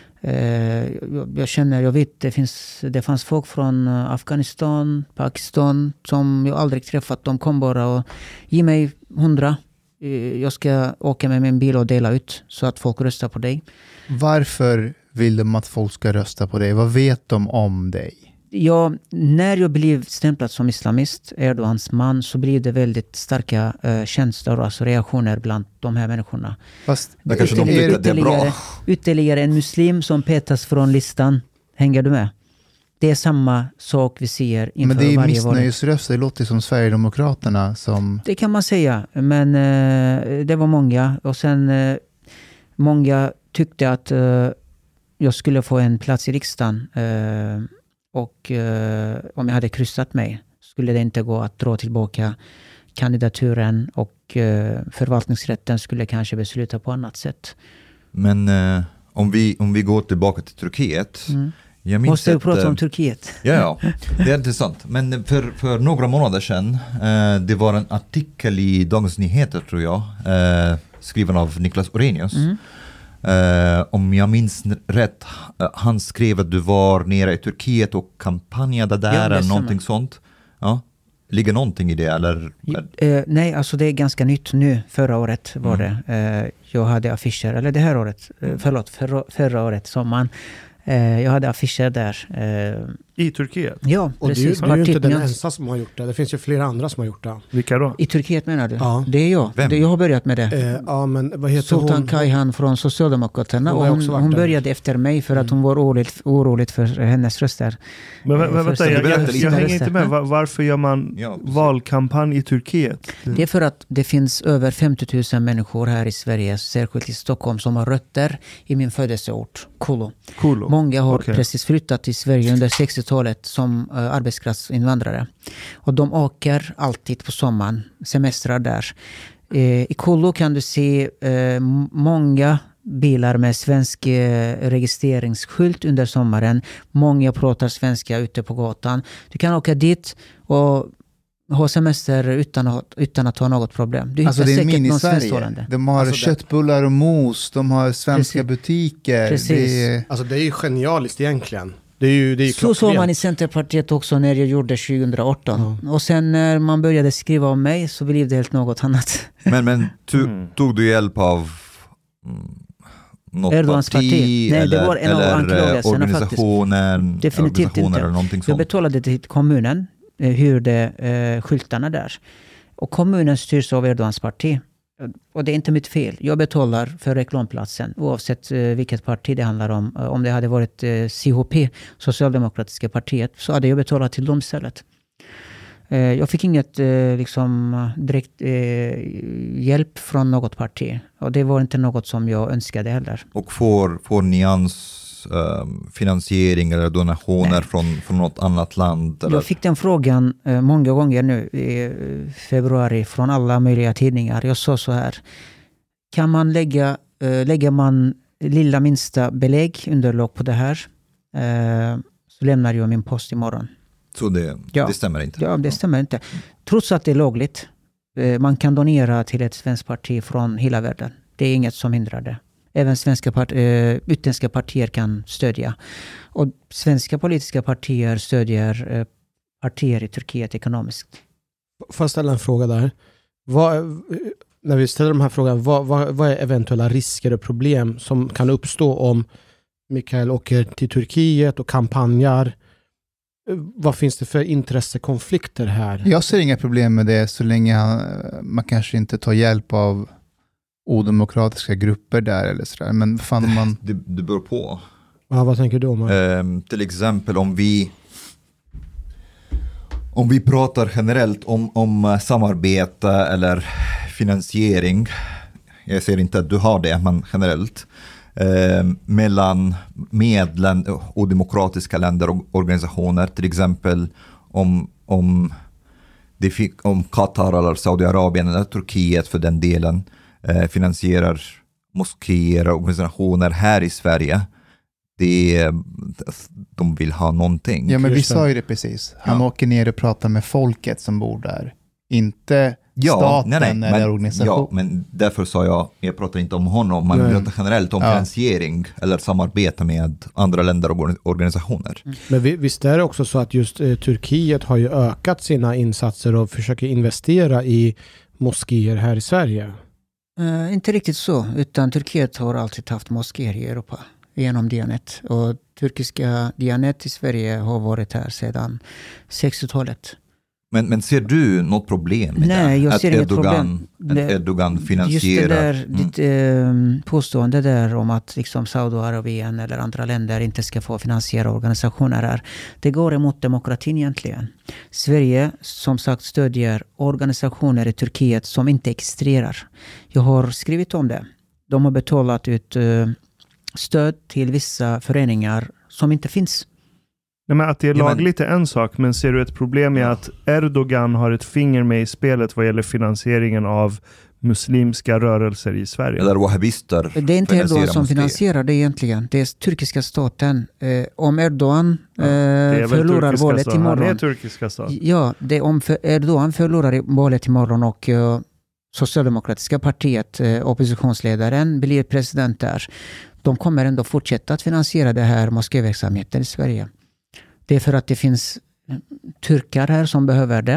Speaker 9: Eh, jag, jag känner, jag vet, det, finns, det fanns folk från eh, Afghanistan, Pakistan som jag aldrig träffat. De kom bara och ge mig hundra. Eh, jag ska åka med min bil och dela ut så att folk röstar på dig.
Speaker 5: Varför vill de att folk ska rösta på dig? Vad vet de om dig?
Speaker 9: Ja, när jag blev stämplad som islamist, Erdogans man, så blev det väldigt starka eh, känslor, alltså reaktioner bland de här människorna.
Speaker 5: Fast
Speaker 8: Där kanske de
Speaker 9: Ytterligare-
Speaker 8: tycker att det är bra.
Speaker 9: ytterligare- Ytterligare en muslim som petas från listan. Hänger du med? Det är samma sak vi ser inför
Speaker 5: men det är
Speaker 9: varje val.
Speaker 5: missnöjesröster, det låter som Sverigedemokraterna som...
Speaker 9: Det kan man säga, men eh, det var många. Och sen eh, många tyckte att eh, jag skulle få en plats i riksdagen. Eh, och eh, om jag hade kryssat mig skulle det inte gå att dra tillbaka kandidaturen, och eh, förvaltningsrätten skulle kanske besluta på annat sätt.
Speaker 8: Men eh, om, vi, om vi går tillbaka till Turkiet.
Speaker 9: Mm.
Speaker 8: Jag minns
Speaker 9: Måste du
Speaker 8: att,
Speaker 9: prata
Speaker 8: eh,
Speaker 9: om Turkiet?
Speaker 8: Ja, ja, det är intressant. Men för, för några månader sedan, eh, det var en artikel i Dagens Nyheter, tror jag, eh, skriven av Niklas Orenius.
Speaker 9: Mm.
Speaker 8: Eh, om jag minns rätt, eh, han skrev att du var nere i Turkiet och kampanjade där,
Speaker 9: Ja, det
Speaker 8: eller
Speaker 9: stämmer.
Speaker 8: någonting sånt. Ja. ligger någonting i det? Eller?
Speaker 9: Eh, nej, alltså det är ganska nytt nu. Förra året var
Speaker 8: Mm.
Speaker 9: det. Eh, jag hade affischer, eller det här året, eh, förlåt, förra, förra året, sommaren. Eh, jag hade affischer där. Eh,
Speaker 7: I Turkiet?
Speaker 9: ja,
Speaker 4: Och
Speaker 9: precis.
Speaker 4: du, du är ju inte den
Speaker 9: Partiet-
Speaker 4: ensam som har gjort det. Det finns ju flera andra som har gjort det.
Speaker 7: Vilka då?
Speaker 9: I Turkiet menar du?
Speaker 4: Ja.
Speaker 9: Det är jag.
Speaker 8: Vem?
Speaker 9: Det, jag har börjat med det.
Speaker 4: Eh, ja, men vad heter
Speaker 9: Sultan
Speaker 4: hon?
Speaker 9: Kayhan från Socialdemokraterna.
Speaker 4: Hon
Speaker 9: Och
Speaker 4: har
Speaker 9: hon,
Speaker 4: också varit
Speaker 9: hon
Speaker 4: där.
Speaker 9: började efter mig för att hon var orolig, orolig för hennes röster.
Speaker 7: Men, vä-
Speaker 9: Eh,
Speaker 7: vä- vänta,
Speaker 9: första-
Speaker 7: jag,
Speaker 8: berätta
Speaker 7: jag,
Speaker 8: lite.
Speaker 7: jag hänger
Speaker 9: röster.
Speaker 7: inte med. Va- Varför gör man
Speaker 8: Ja, precis.
Speaker 7: valkampanj i Turkiet?
Speaker 9: Det är för att det finns över femtio tusen människor här i Sverige, särskilt i Stockholm, som har rötter i min födelseort, Kolo.
Speaker 7: Cool.
Speaker 9: Många har
Speaker 7: Okej.
Speaker 9: precis flyttat till Sverige under sextiotalet som uh, arbetskraftsinvandrare. Och de åker alltid på sommaren, semestrar där. Eh, I Kolo kan du se eh, m- många bilar med svensk eh, registreringsskylt under sommaren. Många pratar svenska ute på gatan. Du kan åka dit och ha semester utan att, utan att ha något problem. Du
Speaker 5: Alltså
Speaker 9: hittar
Speaker 5: det är
Speaker 9: säkert någon
Speaker 5: mini-Sverige.
Speaker 9: svensktalande.
Speaker 5: De har
Speaker 4: Alltså det-
Speaker 5: köttbullar och mos, de har svenska
Speaker 9: Precis.
Speaker 5: butiker.
Speaker 9: Precis.
Speaker 5: Det är,
Speaker 4: Alltså det är ju genialiskt egentligen. Det är ju, det är ju
Speaker 9: Så såg
Speaker 4: klockrent.
Speaker 9: man i Centerpartiet också när jag gjorde tjugoarton. Och sen när man började skriva om mig så blev det helt något annat.
Speaker 8: Men, men to,
Speaker 7: Mm.
Speaker 8: tog du hjälp av mm, något
Speaker 9: Erdogans
Speaker 8: parti,
Speaker 9: parti? Nej, det
Speaker 8: eller,
Speaker 9: var en av
Speaker 8: eller eh,
Speaker 9: anklagelserna
Speaker 8: organisationer,
Speaker 9: Definitivt
Speaker 8: organisationer
Speaker 9: inte.
Speaker 8: eller någonting
Speaker 9: Jag
Speaker 8: sånt?
Speaker 9: betalade till kommunen, eh, hyrde eh, skyltarna där. Och kommunen styrs av Erdogans parti. Och det är inte mitt fel. Jag betalar för reklamplatsen oavsett eh, vilket parti det handlar om. Eh, Om det hade varit eh, C H P, Socialdemokratiska partiet, så hade jag betalat till dem istället. Eh, jag fick inget eh, liksom, direkt eh, hjälp från något parti. Och det var inte något som jag önskade heller.
Speaker 8: Och får, får Nyans um, finansiering eller donationer från, från något annat land? Eller?
Speaker 9: Jag fick den frågan eh, många gånger nu i eh, februari från alla möjliga tidningar. Jag sa så här: kan man lägga, eh, lägger man lilla minsta belägg, underlag på det här, eh, så lämnar jag min post imorgon.
Speaker 8: Så det,
Speaker 9: Ja.
Speaker 8: det stämmer inte?
Speaker 9: Ja, det stämmer inte. Trots att det är lagligt. Eh, man kan donera till ett svenskt parti från hela världen. Det är inget som hindrar det. Även svenska part, eh, utländska partier kan stödja. Och svenska politiska partier stödjer eh, partier i Turkiet ekonomiskt.
Speaker 4: Får jag ställa en fråga där? Vad, när vi ställer de här frågorna, vad, vad, vad är eventuella risker och problem som kan uppstå om Mikael åker till Turkiet och kampanjar? Vad finns det för intressekonflikter här?
Speaker 5: jag ser inga problem med det så länge han, man kanske inte tar hjälp av odemokratiska grupper där eller sådär. Men fan om man...
Speaker 8: Det, det beror på.
Speaker 4: Ja, vad tänker du om?
Speaker 8: Ehm, till exempel om vi om vi pratar generellt om, om samarbete eller finansiering, jag ser inte att du har det, men generellt eh, mellan medlen och demokratiska länder och organisationer, till exempel om, om, det fick, om Qatar eller Saudiarabien eller Turkiet för den delen eh, finansierar moskéer och organisationer här i Sverige, det, de vill ha någonting.
Speaker 5: Ja, men vi
Speaker 4: Just det.
Speaker 5: sa ju det precis. Han
Speaker 8: Ja.
Speaker 5: åker ner och pratar med folket som bor där. Inte
Speaker 8: Ja,
Speaker 5: staten
Speaker 8: nej, nej,
Speaker 5: eller
Speaker 8: men,
Speaker 5: organisation.
Speaker 8: ja, men därför sa jag, jag pratar inte om honom, man
Speaker 4: Nej.
Speaker 8: pratar generellt om
Speaker 5: Ja.
Speaker 8: finansiering eller samarbete med andra länder och or- organisationer.
Speaker 4: Men vi, visst är det också så att just eh, Turkiet har ju ökat sina insatser och försöker investera i moskéer här i Sverige.
Speaker 9: Eh, inte riktigt så, utan Turkiet har alltid haft moskéer i Europa genom Diyanet. Och turkiska Diyanet i Sverige har varit här sedan sextiotalet.
Speaker 8: Men, men ser du något problem med
Speaker 9: Nej,
Speaker 8: det?
Speaker 9: jag
Speaker 8: att
Speaker 9: ser inget
Speaker 8: Erdogan,
Speaker 9: problem.
Speaker 8: Att Erdogan finansierar?
Speaker 9: Just det där,
Speaker 8: Mm.
Speaker 9: ditt eh, påstående där om att liksom Saudiarabien eller andra länder inte ska få finansiera organisationer här. Det går emot demokratin egentligen. Sverige, som sagt, stödjer organisationer i Turkiet som inte existerar. Jag har skrivit om det. De har betalat ut eh, stöd till vissa föreningar som inte finns.
Speaker 7: Nej, men att det är
Speaker 8: Ja, men-
Speaker 7: lagligt är en sak, men ser du ett problem i att Erdogan har ett finger med i spelet vad gäller finansieringen av muslimska rörelser i Sverige?
Speaker 8: Eller wahhabister
Speaker 9: Det är inte Erdogan
Speaker 8: finansierar
Speaker 9: som
Speaker 8: moskéer.
Speaker 9: finansierar det egentligen. Det är turkiska staten. Eh, om Erdogan
Speaker 7: Ja,
Speaker 9: eh,
Speaker 7: det är väl
Speaker 9: förlorar
Speaker 7: turkiska
Speaker 9: valet
Speaker 7: staten. Han är
Speaker 9: imorgon.
Speaker 7: turkiska stat.
Speaker 9: Ja, det, om för Erdogan förlorar i valet imorgon och uh, Socialdemokratiska partiet, uh, oppositionsledaren, blir president där. De kommer ändå fortsätta att finansiera det här moskéverksamheten i Sverige. Det är för att det finns turkar här som behöver det.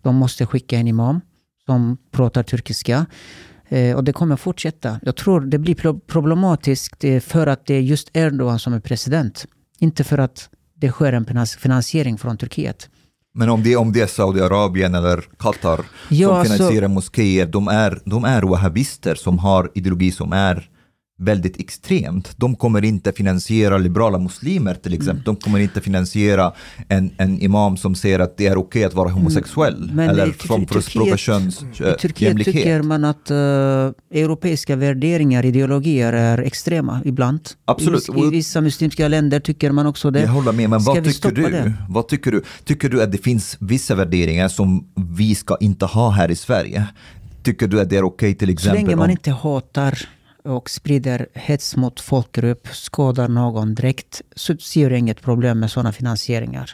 Speaker 9: De måste skicka en imam som pratar turkiska. Eh, och det kommer fortsätta. Jag tror det blir pro- problematiskt eh, för att det är just Erdogan som är president. Inte för att det sker en finans- finansiering från Turkiet.
Speaker 8: Men om det, om det är Saudiarabien eller Qatar
Speaker 9: ja,
Speaker 8: som finansierar
Speaker 9: så...
Speaker 8: moskéer, de är, de är wahhabister som har ideologi som är väldigt extremt. De kommer inte finansiera liberala muslimer till exempel. Mm. De kommer inte finansiera en, en imam som säger att det är okej att vara homosexuell.
Speaker 9: Men
Speaker 8: eller
Speaker 9: i,
Speaker 8: som förespråkar köns
Speaker 9: I Turkiet tycker man att uh, europeiska värderingar, ideologier är extrema ibland.
Speaker 8: Absolut.
Speaker 9: I, I vissa muslimska länder tycker man också det.
Speaker 8: Jag håller med, men
Speaker 9: Ska
Speaker 8: vad tycker du?
Speaker 9: Det?
Speaker 8: Vad tycker du? Tycker du att det finns vissa värderingar som vi ska inte ha här i Sverige? Tycker du att det är okej till exempel?
Speaker 9: Så länge man
Speaker 8: om...
Speaker 9: inte hatar och sprider hets mot folkgrupp, skadar någon direkt, så ser jag inget problem med sådana finansieringar.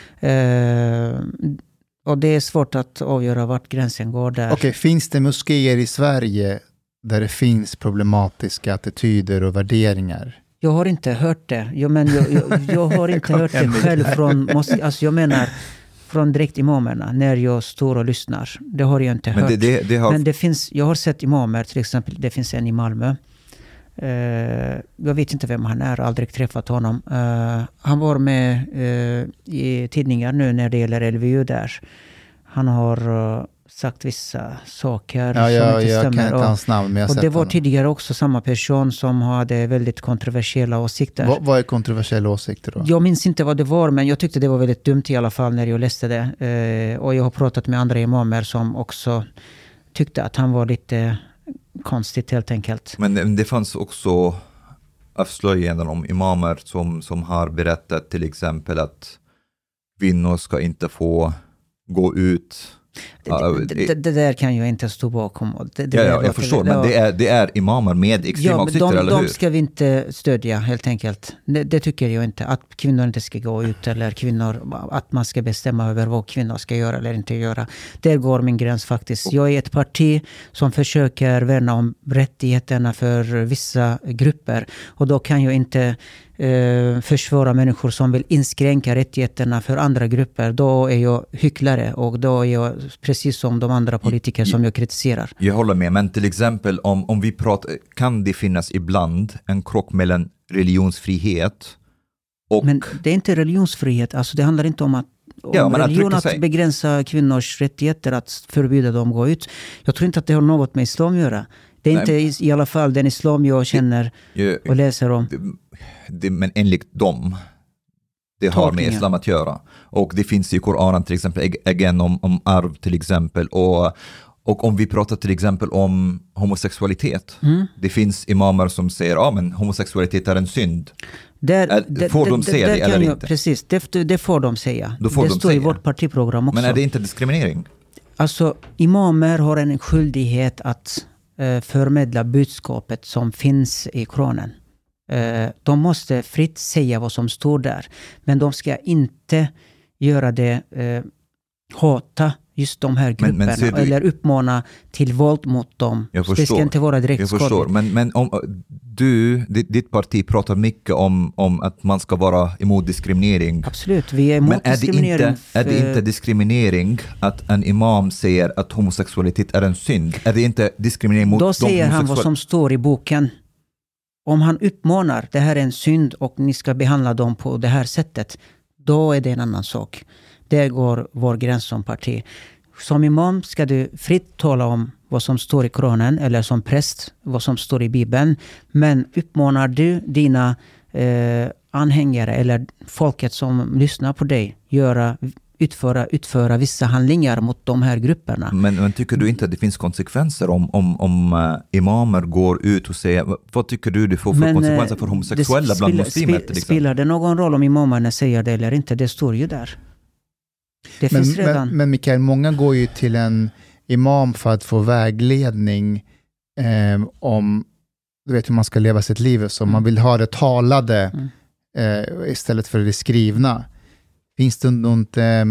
Speaker 9: Eh, och det är svårt att avgöra vart gränsen går där.
Speaker 5: Okej, finns det moskéer i Sverige där det finns problematiska attityder och värderingar?
Speaker 9: Jag har inte hört det. Jag, men jag, jag, jag har inte hört det själv från moské. Alltså jag menar från direkt imamerna när jag står och lyssnar. Det har jag inte
Speaker 8: men
Speaker 9: hört.
Speaker 8: Det, det, det har...
Speaker 9: Men det finns, jag har sett imamer, till exempel, det finns en i Malmö. Uh, jag vet inte vem han är, aldrig träffat honom. Uh, han var med uh, i tidningar nu när det gäller L V U där. Han har uh, sagt vissa saker
Speaker 5: ja, ja,
Speaker 9: som inte
Speaker 5: jag
Speaker 9: stämmer.
Speaker 5: Kan inte hans namn, men jag
Speaker 9: och det var
Speaker 5: honom.
Speaker 9: Tidigare också samma person som hade väldigt kontroversiella åsikter.
Speaker 5: Va, vad är kontroversiella åsikter då?
Speaker 9: Jag minns inte vad det var, men jag tyckte det var väldigt dumt i alla fall när jag läste det. Uh, och jag har pratat med andra imamer som också tyckte att han var lite konstigt helt enkelt.
Speaker 8: Men det fanns också avslöjanden om imamer som, som har berättat till exempel att kvinnor ska inte få gå ut.
Speaker 9: Det, det, det, det där kan jag inte stå bakom. Det, det
Speaker 8: ja, ja, jag förstår, det, men det är, det är imamer med extrema
Speaker 9: ja,
Speaker 8: åsikter,
Speaker 9: de,
Speaker 8: eller
Speaker 9: de
Speaker 8: hur?
Speaker 9: ska vi inte stödja helt enkelt. Det, det tycker jag inte. Att kvinnor inte ska gå ut eller kvinnor, att man ska bestämma över vad kvinnor ska göra eller inte göra. Där går min gräns faktiskt. Jag är ett parti som försöker värna om rättigheterna för vissa grupper. Och då kan jag inte eh, försvara människor som vill inskränka rättigheterna för andra grupper. Då är jag hycklare och då är jag precis som de andra politiker som jag kritiserar.
Speaker 8: Jag håller med, men till exempel om, om vi pratar, kan det finnas ibland en krock mellan religionsfrihet och...
Speaker 9: Men det är inte religionsfrihet, alltså det handlar inte om att om
Speaker 8: ja, men
Speaker 9: religion
Speaker 8: att,
Speaker 9: att begränsa kvinnors rättigheter, att förbjuda dem att gå ut. Jag tror inte att det har något med islam att göra. Det är Nej. inte i, i alla fall den islam jag känner det, och läser om.
Speaker 8: Det, det, men enligt dem, det har med islam att göra. Och det finns i Koranen till exempel igen om, om arv till exempel. Och, och om vi pratar till exempel om homosexualitet. Mm. Det finns imamer som säger att ah, men homosexualitet är en synd.
Speaker 9: Där,
Speaker 8: är, får
Speaker 9: det,
Speaker 8: de säga det, det eller
Speaker 9: jag,
Speaker 8: inte?
Speaker 9: Precis, det, det får de säga.
Speaker 8: Får
Speaker 9: det
Speaker 8: de
Speaker 9: står
Speaker 8: säga.
Speaker 9: i vårt partiprogram också.
Speaker 8: Men är det inte diskriminering?
Speaker 9: Alltså, imamer har en skyldighet att eh, förmedla budskapet som finns i Koranen. Eh, de måste fritt säga vad som står där. Men de ska inte göra det, eh, hata just de här grupperna men, men du, eller uppmana till våld mot dem.
Speaker 8: Jag förstår,
Speaker 9: det ska inte vara direkt
Speaker 8: jag förstår. Men, men om du, ditt, ditt parti pratar mycket om, om att man ska vara emot diskriminering.
Speaker 9: Absolut, vi är emot
Speaker 8: men är
Speaker 9: diskriminering.
Speaker 8: Det inte, för... Är det inte diskriminering att en imam säger att homosexualitet är en synd? Är det inte diskriminering mot
Speaker 9: Då
Speaker 8: de
Speaker 9: säger han vad som står i boken. Om han uppmanar, det här är en synd och ni ska behandla dem på det här sättet, då är det en annan sak. Där går vår gräns som parti. Som imam ska du fritt tala om vad som står i Koranen eller som präst vad som står i Bibeln. Men uppmanar du dina eh, anhängare eller folket som lyssnar på dig göra, utföra, utföra vissa handlingar mot de här grupperna.
Speaker 8: Men, men tycker du inte att det finns konsekvenser om, om, om uh, imamer går ut och säger, vad tycker du det får för men, konsekvenser för homosexuella bland muslimer?
Speaker 9: Spil, spelar det någon roll om imamerna säger det eller inte? Det står ju där. Det
Speaker 5: men,
Speaker 9: finns redan.
Speaker 5: Men, men Mikael, många går ju till en imam för att få vägledning eh, om du vet hur man ska leva sitt liv. Så mm. man vill ha det talade mm. eh, istället för det skrivna. Finns det något... Eh,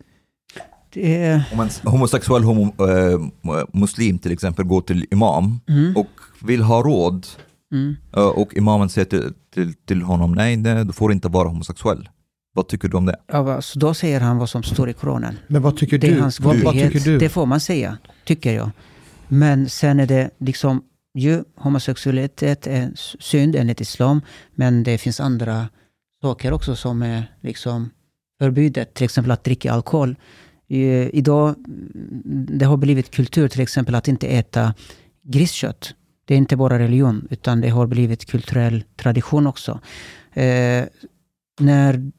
Speaker 9: det är...
Speaker 8: Om en homosexuell homo, äh, muslim till exempel går till imam mm. och vill ha råd mm. äh, och imamen säger till, till, till honom nej, nej, du får inte vara homosexuell. Vad tycker du om det?
Speaker 9: Ja, alltså, då säger han vad som står i Koranen.
Speaker 4: Men vad tycker
Speaker 9: Det är
Speaker 4: du?
Speaker 9: hans
Speaker 4: Vad, vad
Speaker 9: godhet.
Speaker 4: tycker du?
Speaker 9: Det får man säga, tycker jag. Men sen är det liksom, ju homosexualitet är synd enligt islam, men det finns andra saker också som är liksom förbjudet. Till exempel att dricka alkohol. I, idag, det har blivit kultur till exempel att inte äta griskött. Det är inte bara religion, utan det har blivit kulturell tradition också. Eh, när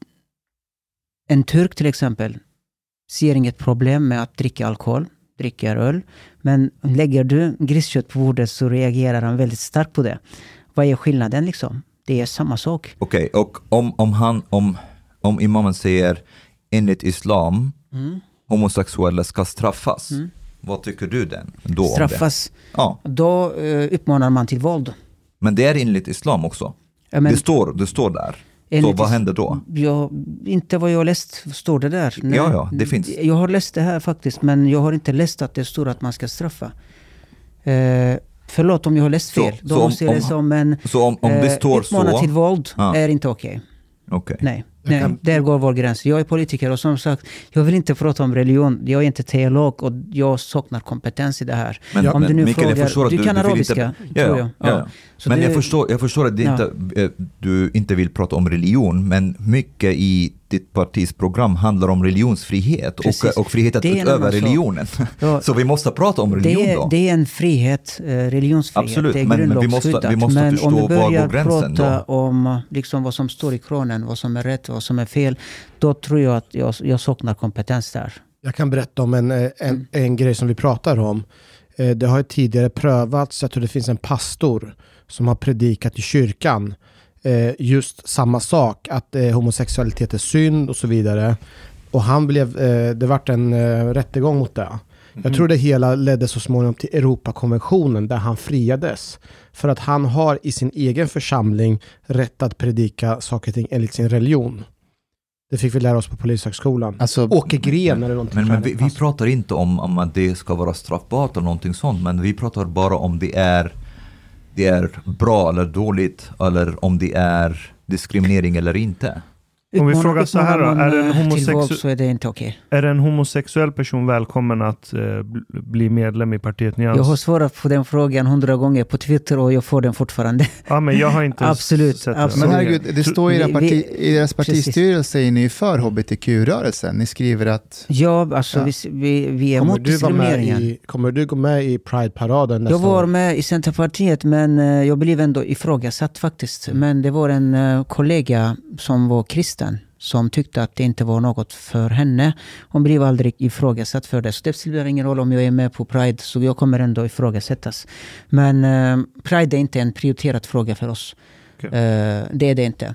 Speaker 9: en turk till exempel ser inget problem med att dricka alkohol, dricker öl, men lägger du griskött på bordet så reagerar han väldigt starkt på det. Vad är skillnaden liksom? Det är samma sak.
Speaker 8: Okej, okay, och om, om han om, om imamen säger enligt islam
Speaker 9: Mm.
Speaker 8: homosexuella ska straffas.
Speaker 9: Mm.
Speaker 8: Vad tycker du den då
Speaker 9: Straffas.
Speaker 8: Om det? Ja.
Speaker 9: Då uh, uppmanar man till våld.
Speaker 8: Men det är enligt islam också.
Speaker 9: Ja, men
Speaker 8: det, står, det står där. Så vad händer då?
Speaker 9: Jag, inte vad jag har läst står det där. Nej.
Speaker 8: Ja, ja, det finns.
Speaker 9: Jag har läst det här faktiskt, men jag har inte läst att det står att man ska straffa. Uh, förlåt om jag har läst fel.
Speaker 8: Så,
Speaker 9: Då
Speaker 8: så
Speaker 9: måste
Speaker 8: om,
Speaker 9: jag läsa om en
Speaker 8: så om, om det
Speaker 9: uh,
Speaker 8: står
Speaker 9: uppmanar
Speaker 8: så,
Speaker 9: till våld
Speaker 8: ja.
Speaker 9: är inte okej.
Speaker 8: Okay. Okay.
Speaker 9: Nej. Nej, där går vår gräns. Jag är politiker och som sagt, jag vill inte prata om religion. Jag är inte teolog och jag saknar kompetens i det här.
Speaker 8: Men,
Speaker 9: om
Speaker 8: men,
Speaker 9: du nu
Speaker 8: Mikael,
Speaker 9: frågar, du, du kan
Speaker 8: du
Speaker 9: arabiska,
Speaker 8: inte, ja,
Speaker 9: tror jag.
Speaker 8: Ja, ja.
Speaker 9: Så
Speaker 8: men
Speaker 9: du,
Speaker 8: jag, förstår, jag förstår att det
Speaker 9: ja.
Speaker 8: inte, du inte vill prata om religion, men mycket i ditt partis program handlar om religionsfrihet och, och frihet att utöva religionen. Ja, så vi måste prata om religion
Speaker 9: det är,
Speaker 8: då.
Speaker 9: Det är en frihet, religionsfrihet.
Speaker 8: Absolut,
Speaker 9: det är
Speaker 8: men, men vi måste, vi måste
Speaker 9: men
Speaker 8: förstå
Speaker 9: om vi börjar
Speaker 8: var gränsen
Speaker 9: prata
Speaker 8: då.
Speaker 9: om liksom vad som står i Koranen, vad som är rätt, vad som är fel, då tror jag att jag, jag saknar kompetens där.
Speaker 4: Jag kan berätta om en, en, en, en grej som vi pratar om. Det har ju tidigare prövats, jag tror det finns en pastor som har predikat i kyrkan just samma sak, att homosexualitet är synd och så vidare. Och han blev, det vart en rättegång mot det. Mm. Jag tror det hela ledde så småningom till Europakonventionen där han friades. För att han har i sin egen församling rätt att predika saker och ting enligt sin religion. Det fick vi lära oss på Polishögskolan. Alltså, Åke Gren eller någonting.
Speaker 8: Men, men vi, vi pratar inte om, om att det ska vara straffbart eller någonting sånt. Men vi pratar bara om det är, det är bra eller dåligt. Eller om det är diskriminering eller inte.
Speaker 7: Om vi frågar så här då, är en,
Speaker 9: homosexu- så är, det inte okay.
Speaker 7: är en homosexuell person välkommen att eh, bli medlem i partiet Nyans?
Speaker 9: Jag har svarat på den frågan hundra gånger på Twitter och jag får den fortfarande.
Speaker 7: Ja, men jag har inte
Speaker 9: absolut,
Speaker 7: sett det.
Speaker 9: absolut.
Speaker 5: Men herregud, det står i, era parti, i deras partistyrelse är ni för hbtq-rörelsen. Ni skriver att...
Speaker 9: Ja, alltså ja. Vi, vi, vi är kommer mot diskrimineringen.
Speaker 4: I, kommer du gå med i Pride-paraden nästa
Speaker 9: Jag var
Speaker 4: år?
Speaker 9: med i Centerpartiet, men uh, jag blev ändå ifrågasatt faktiskt. Mm. Men det var en uh, kollega som var kristen som tyckte att det inte var något för henne. Hon blev aldrig ifrågasatt för det. Så det spelar ingen roll om jag är med på Pride, så jag kommer ändå ifrågasättas. Men uh, Pride är inte en prioriterad fråga för oss. Okay. Uh, det är det inte.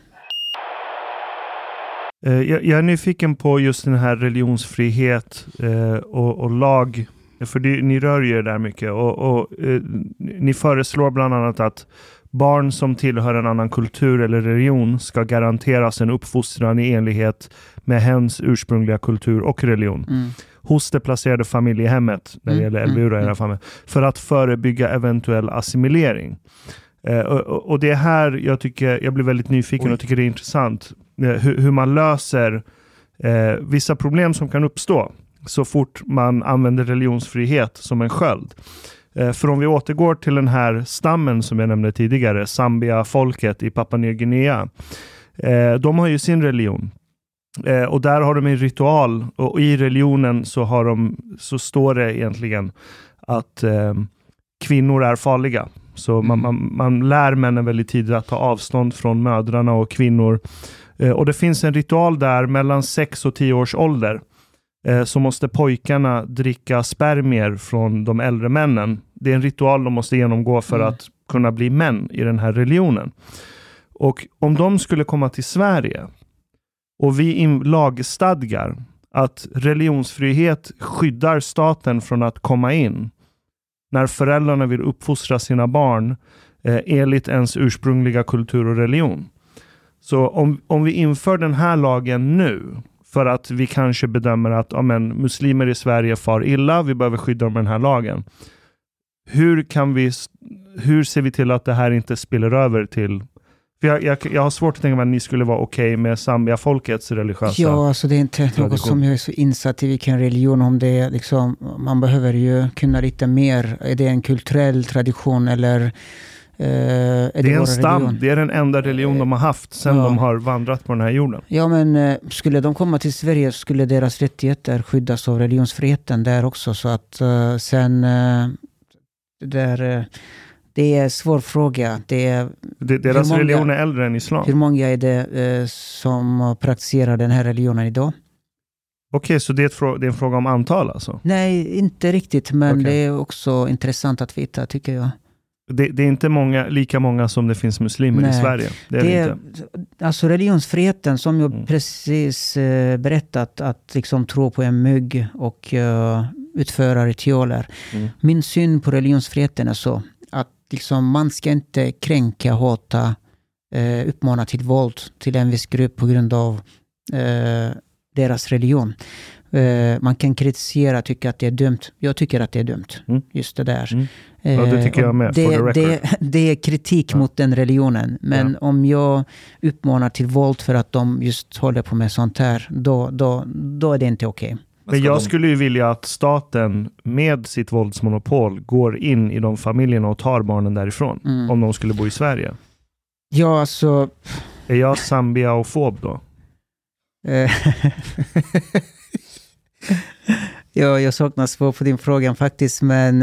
Speaker 7: Uh, jag, jag är nyfiken på just den här religionsfrihet uh, och, och lag. För det, ni rör ju er där mycket. Och, och uh, ni föreslår bland annat att barn som tillhör en annan kultur eller religion ska garanteras en uppfostran i enlighet med hens ursprungliga kultur och religion. Mm. Hos det placerade familjehemmet, när det mm. gäller L V U mm. familj, för att förebygga eventuell assimilering. Eh, och, och det är här jag tycker, jag blir väldigt nyfiken Oj. och tycker det är intressant eh, hur, hur man löser eh, vissa problem som kan uppstå så fort man använder religionsfrihet som en sköld. För om vi återgår till den här stammen som jag nämnde tidigare, Zambia-folket i Papua Nya Guinea. De har ju sin religion. Och där har de en ritual. Och i religionen så, har de, så står det egentligen att eh, kvinnor är farliga. Så mm. man, man, man lär männen väldigt tidigt att ta avstånd från mödrarna och kvinnor. Och det finns en ritual där mellan sex och tio års ålder. Så måste pojkarna dricka spermier från de äldre männen. Det är en ritual de måste genomgå för mm. att kunna bli män i den här religionen. Och om de skulle komma till Sverige och vi in lagstadgar att religionsfrihet skyddar staten från att komma in när föräldrarna vill uppfostra sina barn eh, enligt ens ursprungliga kultur och religion. Så om, om vi inför den här lagen nu för att vi kanske bedömer att ja, men, muslimer i Sverige far illa, vi behöver skydda dem med den här lagen. Hur kan vi, hur ser vi till att det här inte spiller över till För jag, jag, jag har svårt att tänka mig att ni skulle vara okej okay med Zambia-folkets religiösa.
Speaker 9: Ja, alltså det är inte
Speaker 7: tradition.
Speaker 9: Något som jag är så insatt i vilken religion, om det är liksom, man behöver ju kunna lite mer. Är det en kulturell tradition eller uh, är det,
Speaker 7: det är en stam,
Speaker 9: religion?
Speaker 7: Det är den enda religion de har haft sedan
Speaker 9: ja.
Speaker 7: de har vandrat på den här jorden.
Speaker 9: Ja, men uh, skulle de komma till Sverige skulle deras rättigheter skyddas av religionsfriheten där också, så att uh, sen uh, där uh, det är en svår fråga. Det är,
Speaker 7: det, deras
Speaker 9: många,
Speaker 7: religion är äldre än islam.
Speaker 9: Hur många är det uh, som praktiserar den här religionen idag?
Speaker 7: Okej, okay, så det är, ett frå- det är en fråga om antal alltså?
Speaker 9: Nej, inte riktigt, men
Speaker 7: okay.
Speaker 9: det är också intressant att veta, tycker jag.
Speaker 7: Det, det är inte många, lika många som det finns muslimer Nej. i Sverige. Det är det, det inte.
Speaker 9: Alltså religionsfriheten som jag mm. precis eh, berättat, att liksom tro på en mygg och uh, utföra ritualer. Mm. Min syn på religionsfriheten är så att liksom, man ska inte kränka, hata, eh, uppmana till våld till en viss grupp på grund av eh, deras religion. Uh, man kan kritisera, tycka att det är dumt. Jag tycker att det är dumt. Mm. Just det där. Mm.
Speaker 7: Uh, ja, det tycker jag med.
Speaker 9: Det, det, det är kritik ja. mot den religionen. Men ja. om jag uppmanar till våld för att de just håller på med sånt här, då, då, då är det inte okej. Okay.
Speaker 7: Men jag skulle ju vilja att staten med sitt våldsmonopol går in i de familjerna och tar barnen därifrån. Mm. Om de skulle bo i Sverige.
Speaker 9: Ja, alltså...
Speaker 7: Är jag Zambia-fob då?
Speaker 9: Ja, jag saknar svar på din fråga faktiskt, men...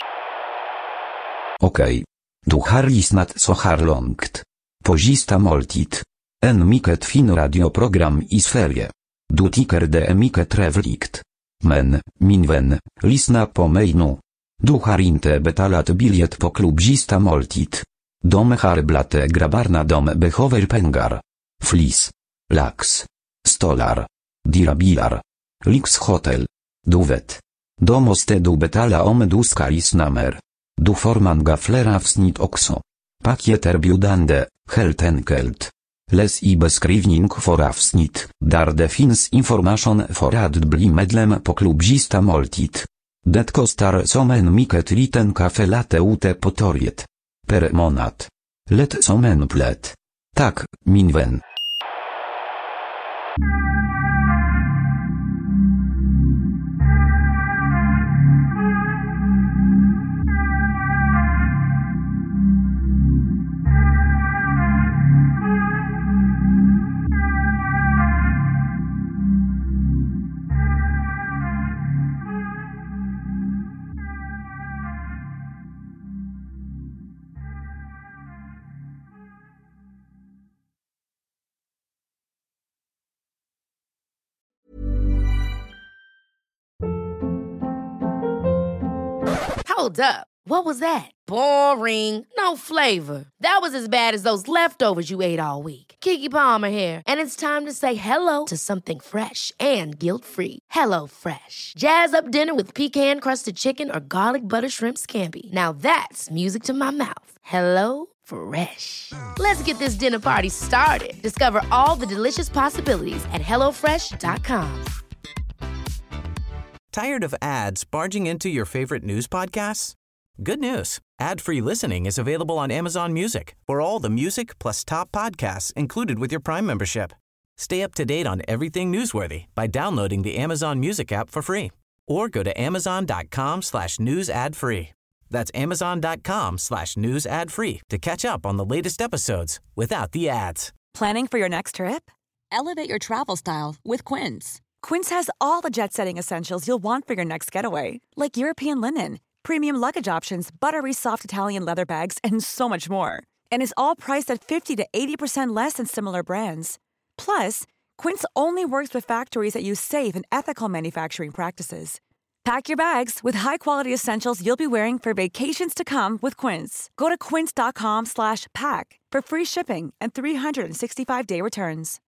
Speaker 10: Okej. Du har lyssnat så här långt. På Sista måltid. En mycket fin radioprogram i Sverige. Du tycker det är mycket trevligt. Men, min vän, lyssna på mig nu. Du har inte betalat biljett på klubb Sista måltid. De har blate grabbarna de behöver pengar. Flis. Lax. Stolar. Dirabilar. Lyxhotel. Du vet. Då måste du betala om du ska lyssna mer. Du får många fler avsnitt också. Paket erbjudande, helt enkelt. Läs i beskrivning för avsnitt, där det finns information för att bli medlem på klubb Sista måltid. Det kostar som en mycket liten kaffe latte ute på torget. Per månad. Lätt som en plätt. Tack, min vän.
Speaker 11: Hold up. What was that? Boring. No flavor. That was as bad as those leftovers you ate all week. Keke Palmer here, and it's time to say hello to something fresh and guilt-free. Hello Fresh. Jazz up dinner with pecan-crusted chicken or garlic butter shrimp scampi. Now that's music to my mouth. Hello Fresh. Let's get this dinner party started. Discover all the delicious possibilities at hello fresh dot com.
Speaker 12: Tired of ads barging into your favorite news podcasts? Good news. Ad-free listening is available on Amazon Music for all the music plus top podcasts included with your Prime membership. Stay up to date on everything newsworthy by downloading the Amazon Music app for free or go to amazon.com slash news ad free. That's amazon.com slash news ad free to catch up on the latest episodes without the ads.
Speaker 13: Planning for your next trip? Elevate your travel style with Quince. Quince has all the jet-setting essentials you'll want for your next getaway, like European linen, premium luggage options, buttery soft Italian leather bags, and so much more. And is all priced at fifty to eighty percent less than similar brands. Plus, Quince only works with factories that use safe and ethical manufacturing practices. Pack your bags with high-quality essentials you'll be wearing for vacations to come with Quince. Go to quince.com slash pack for free shipping and three sixty-five day returns.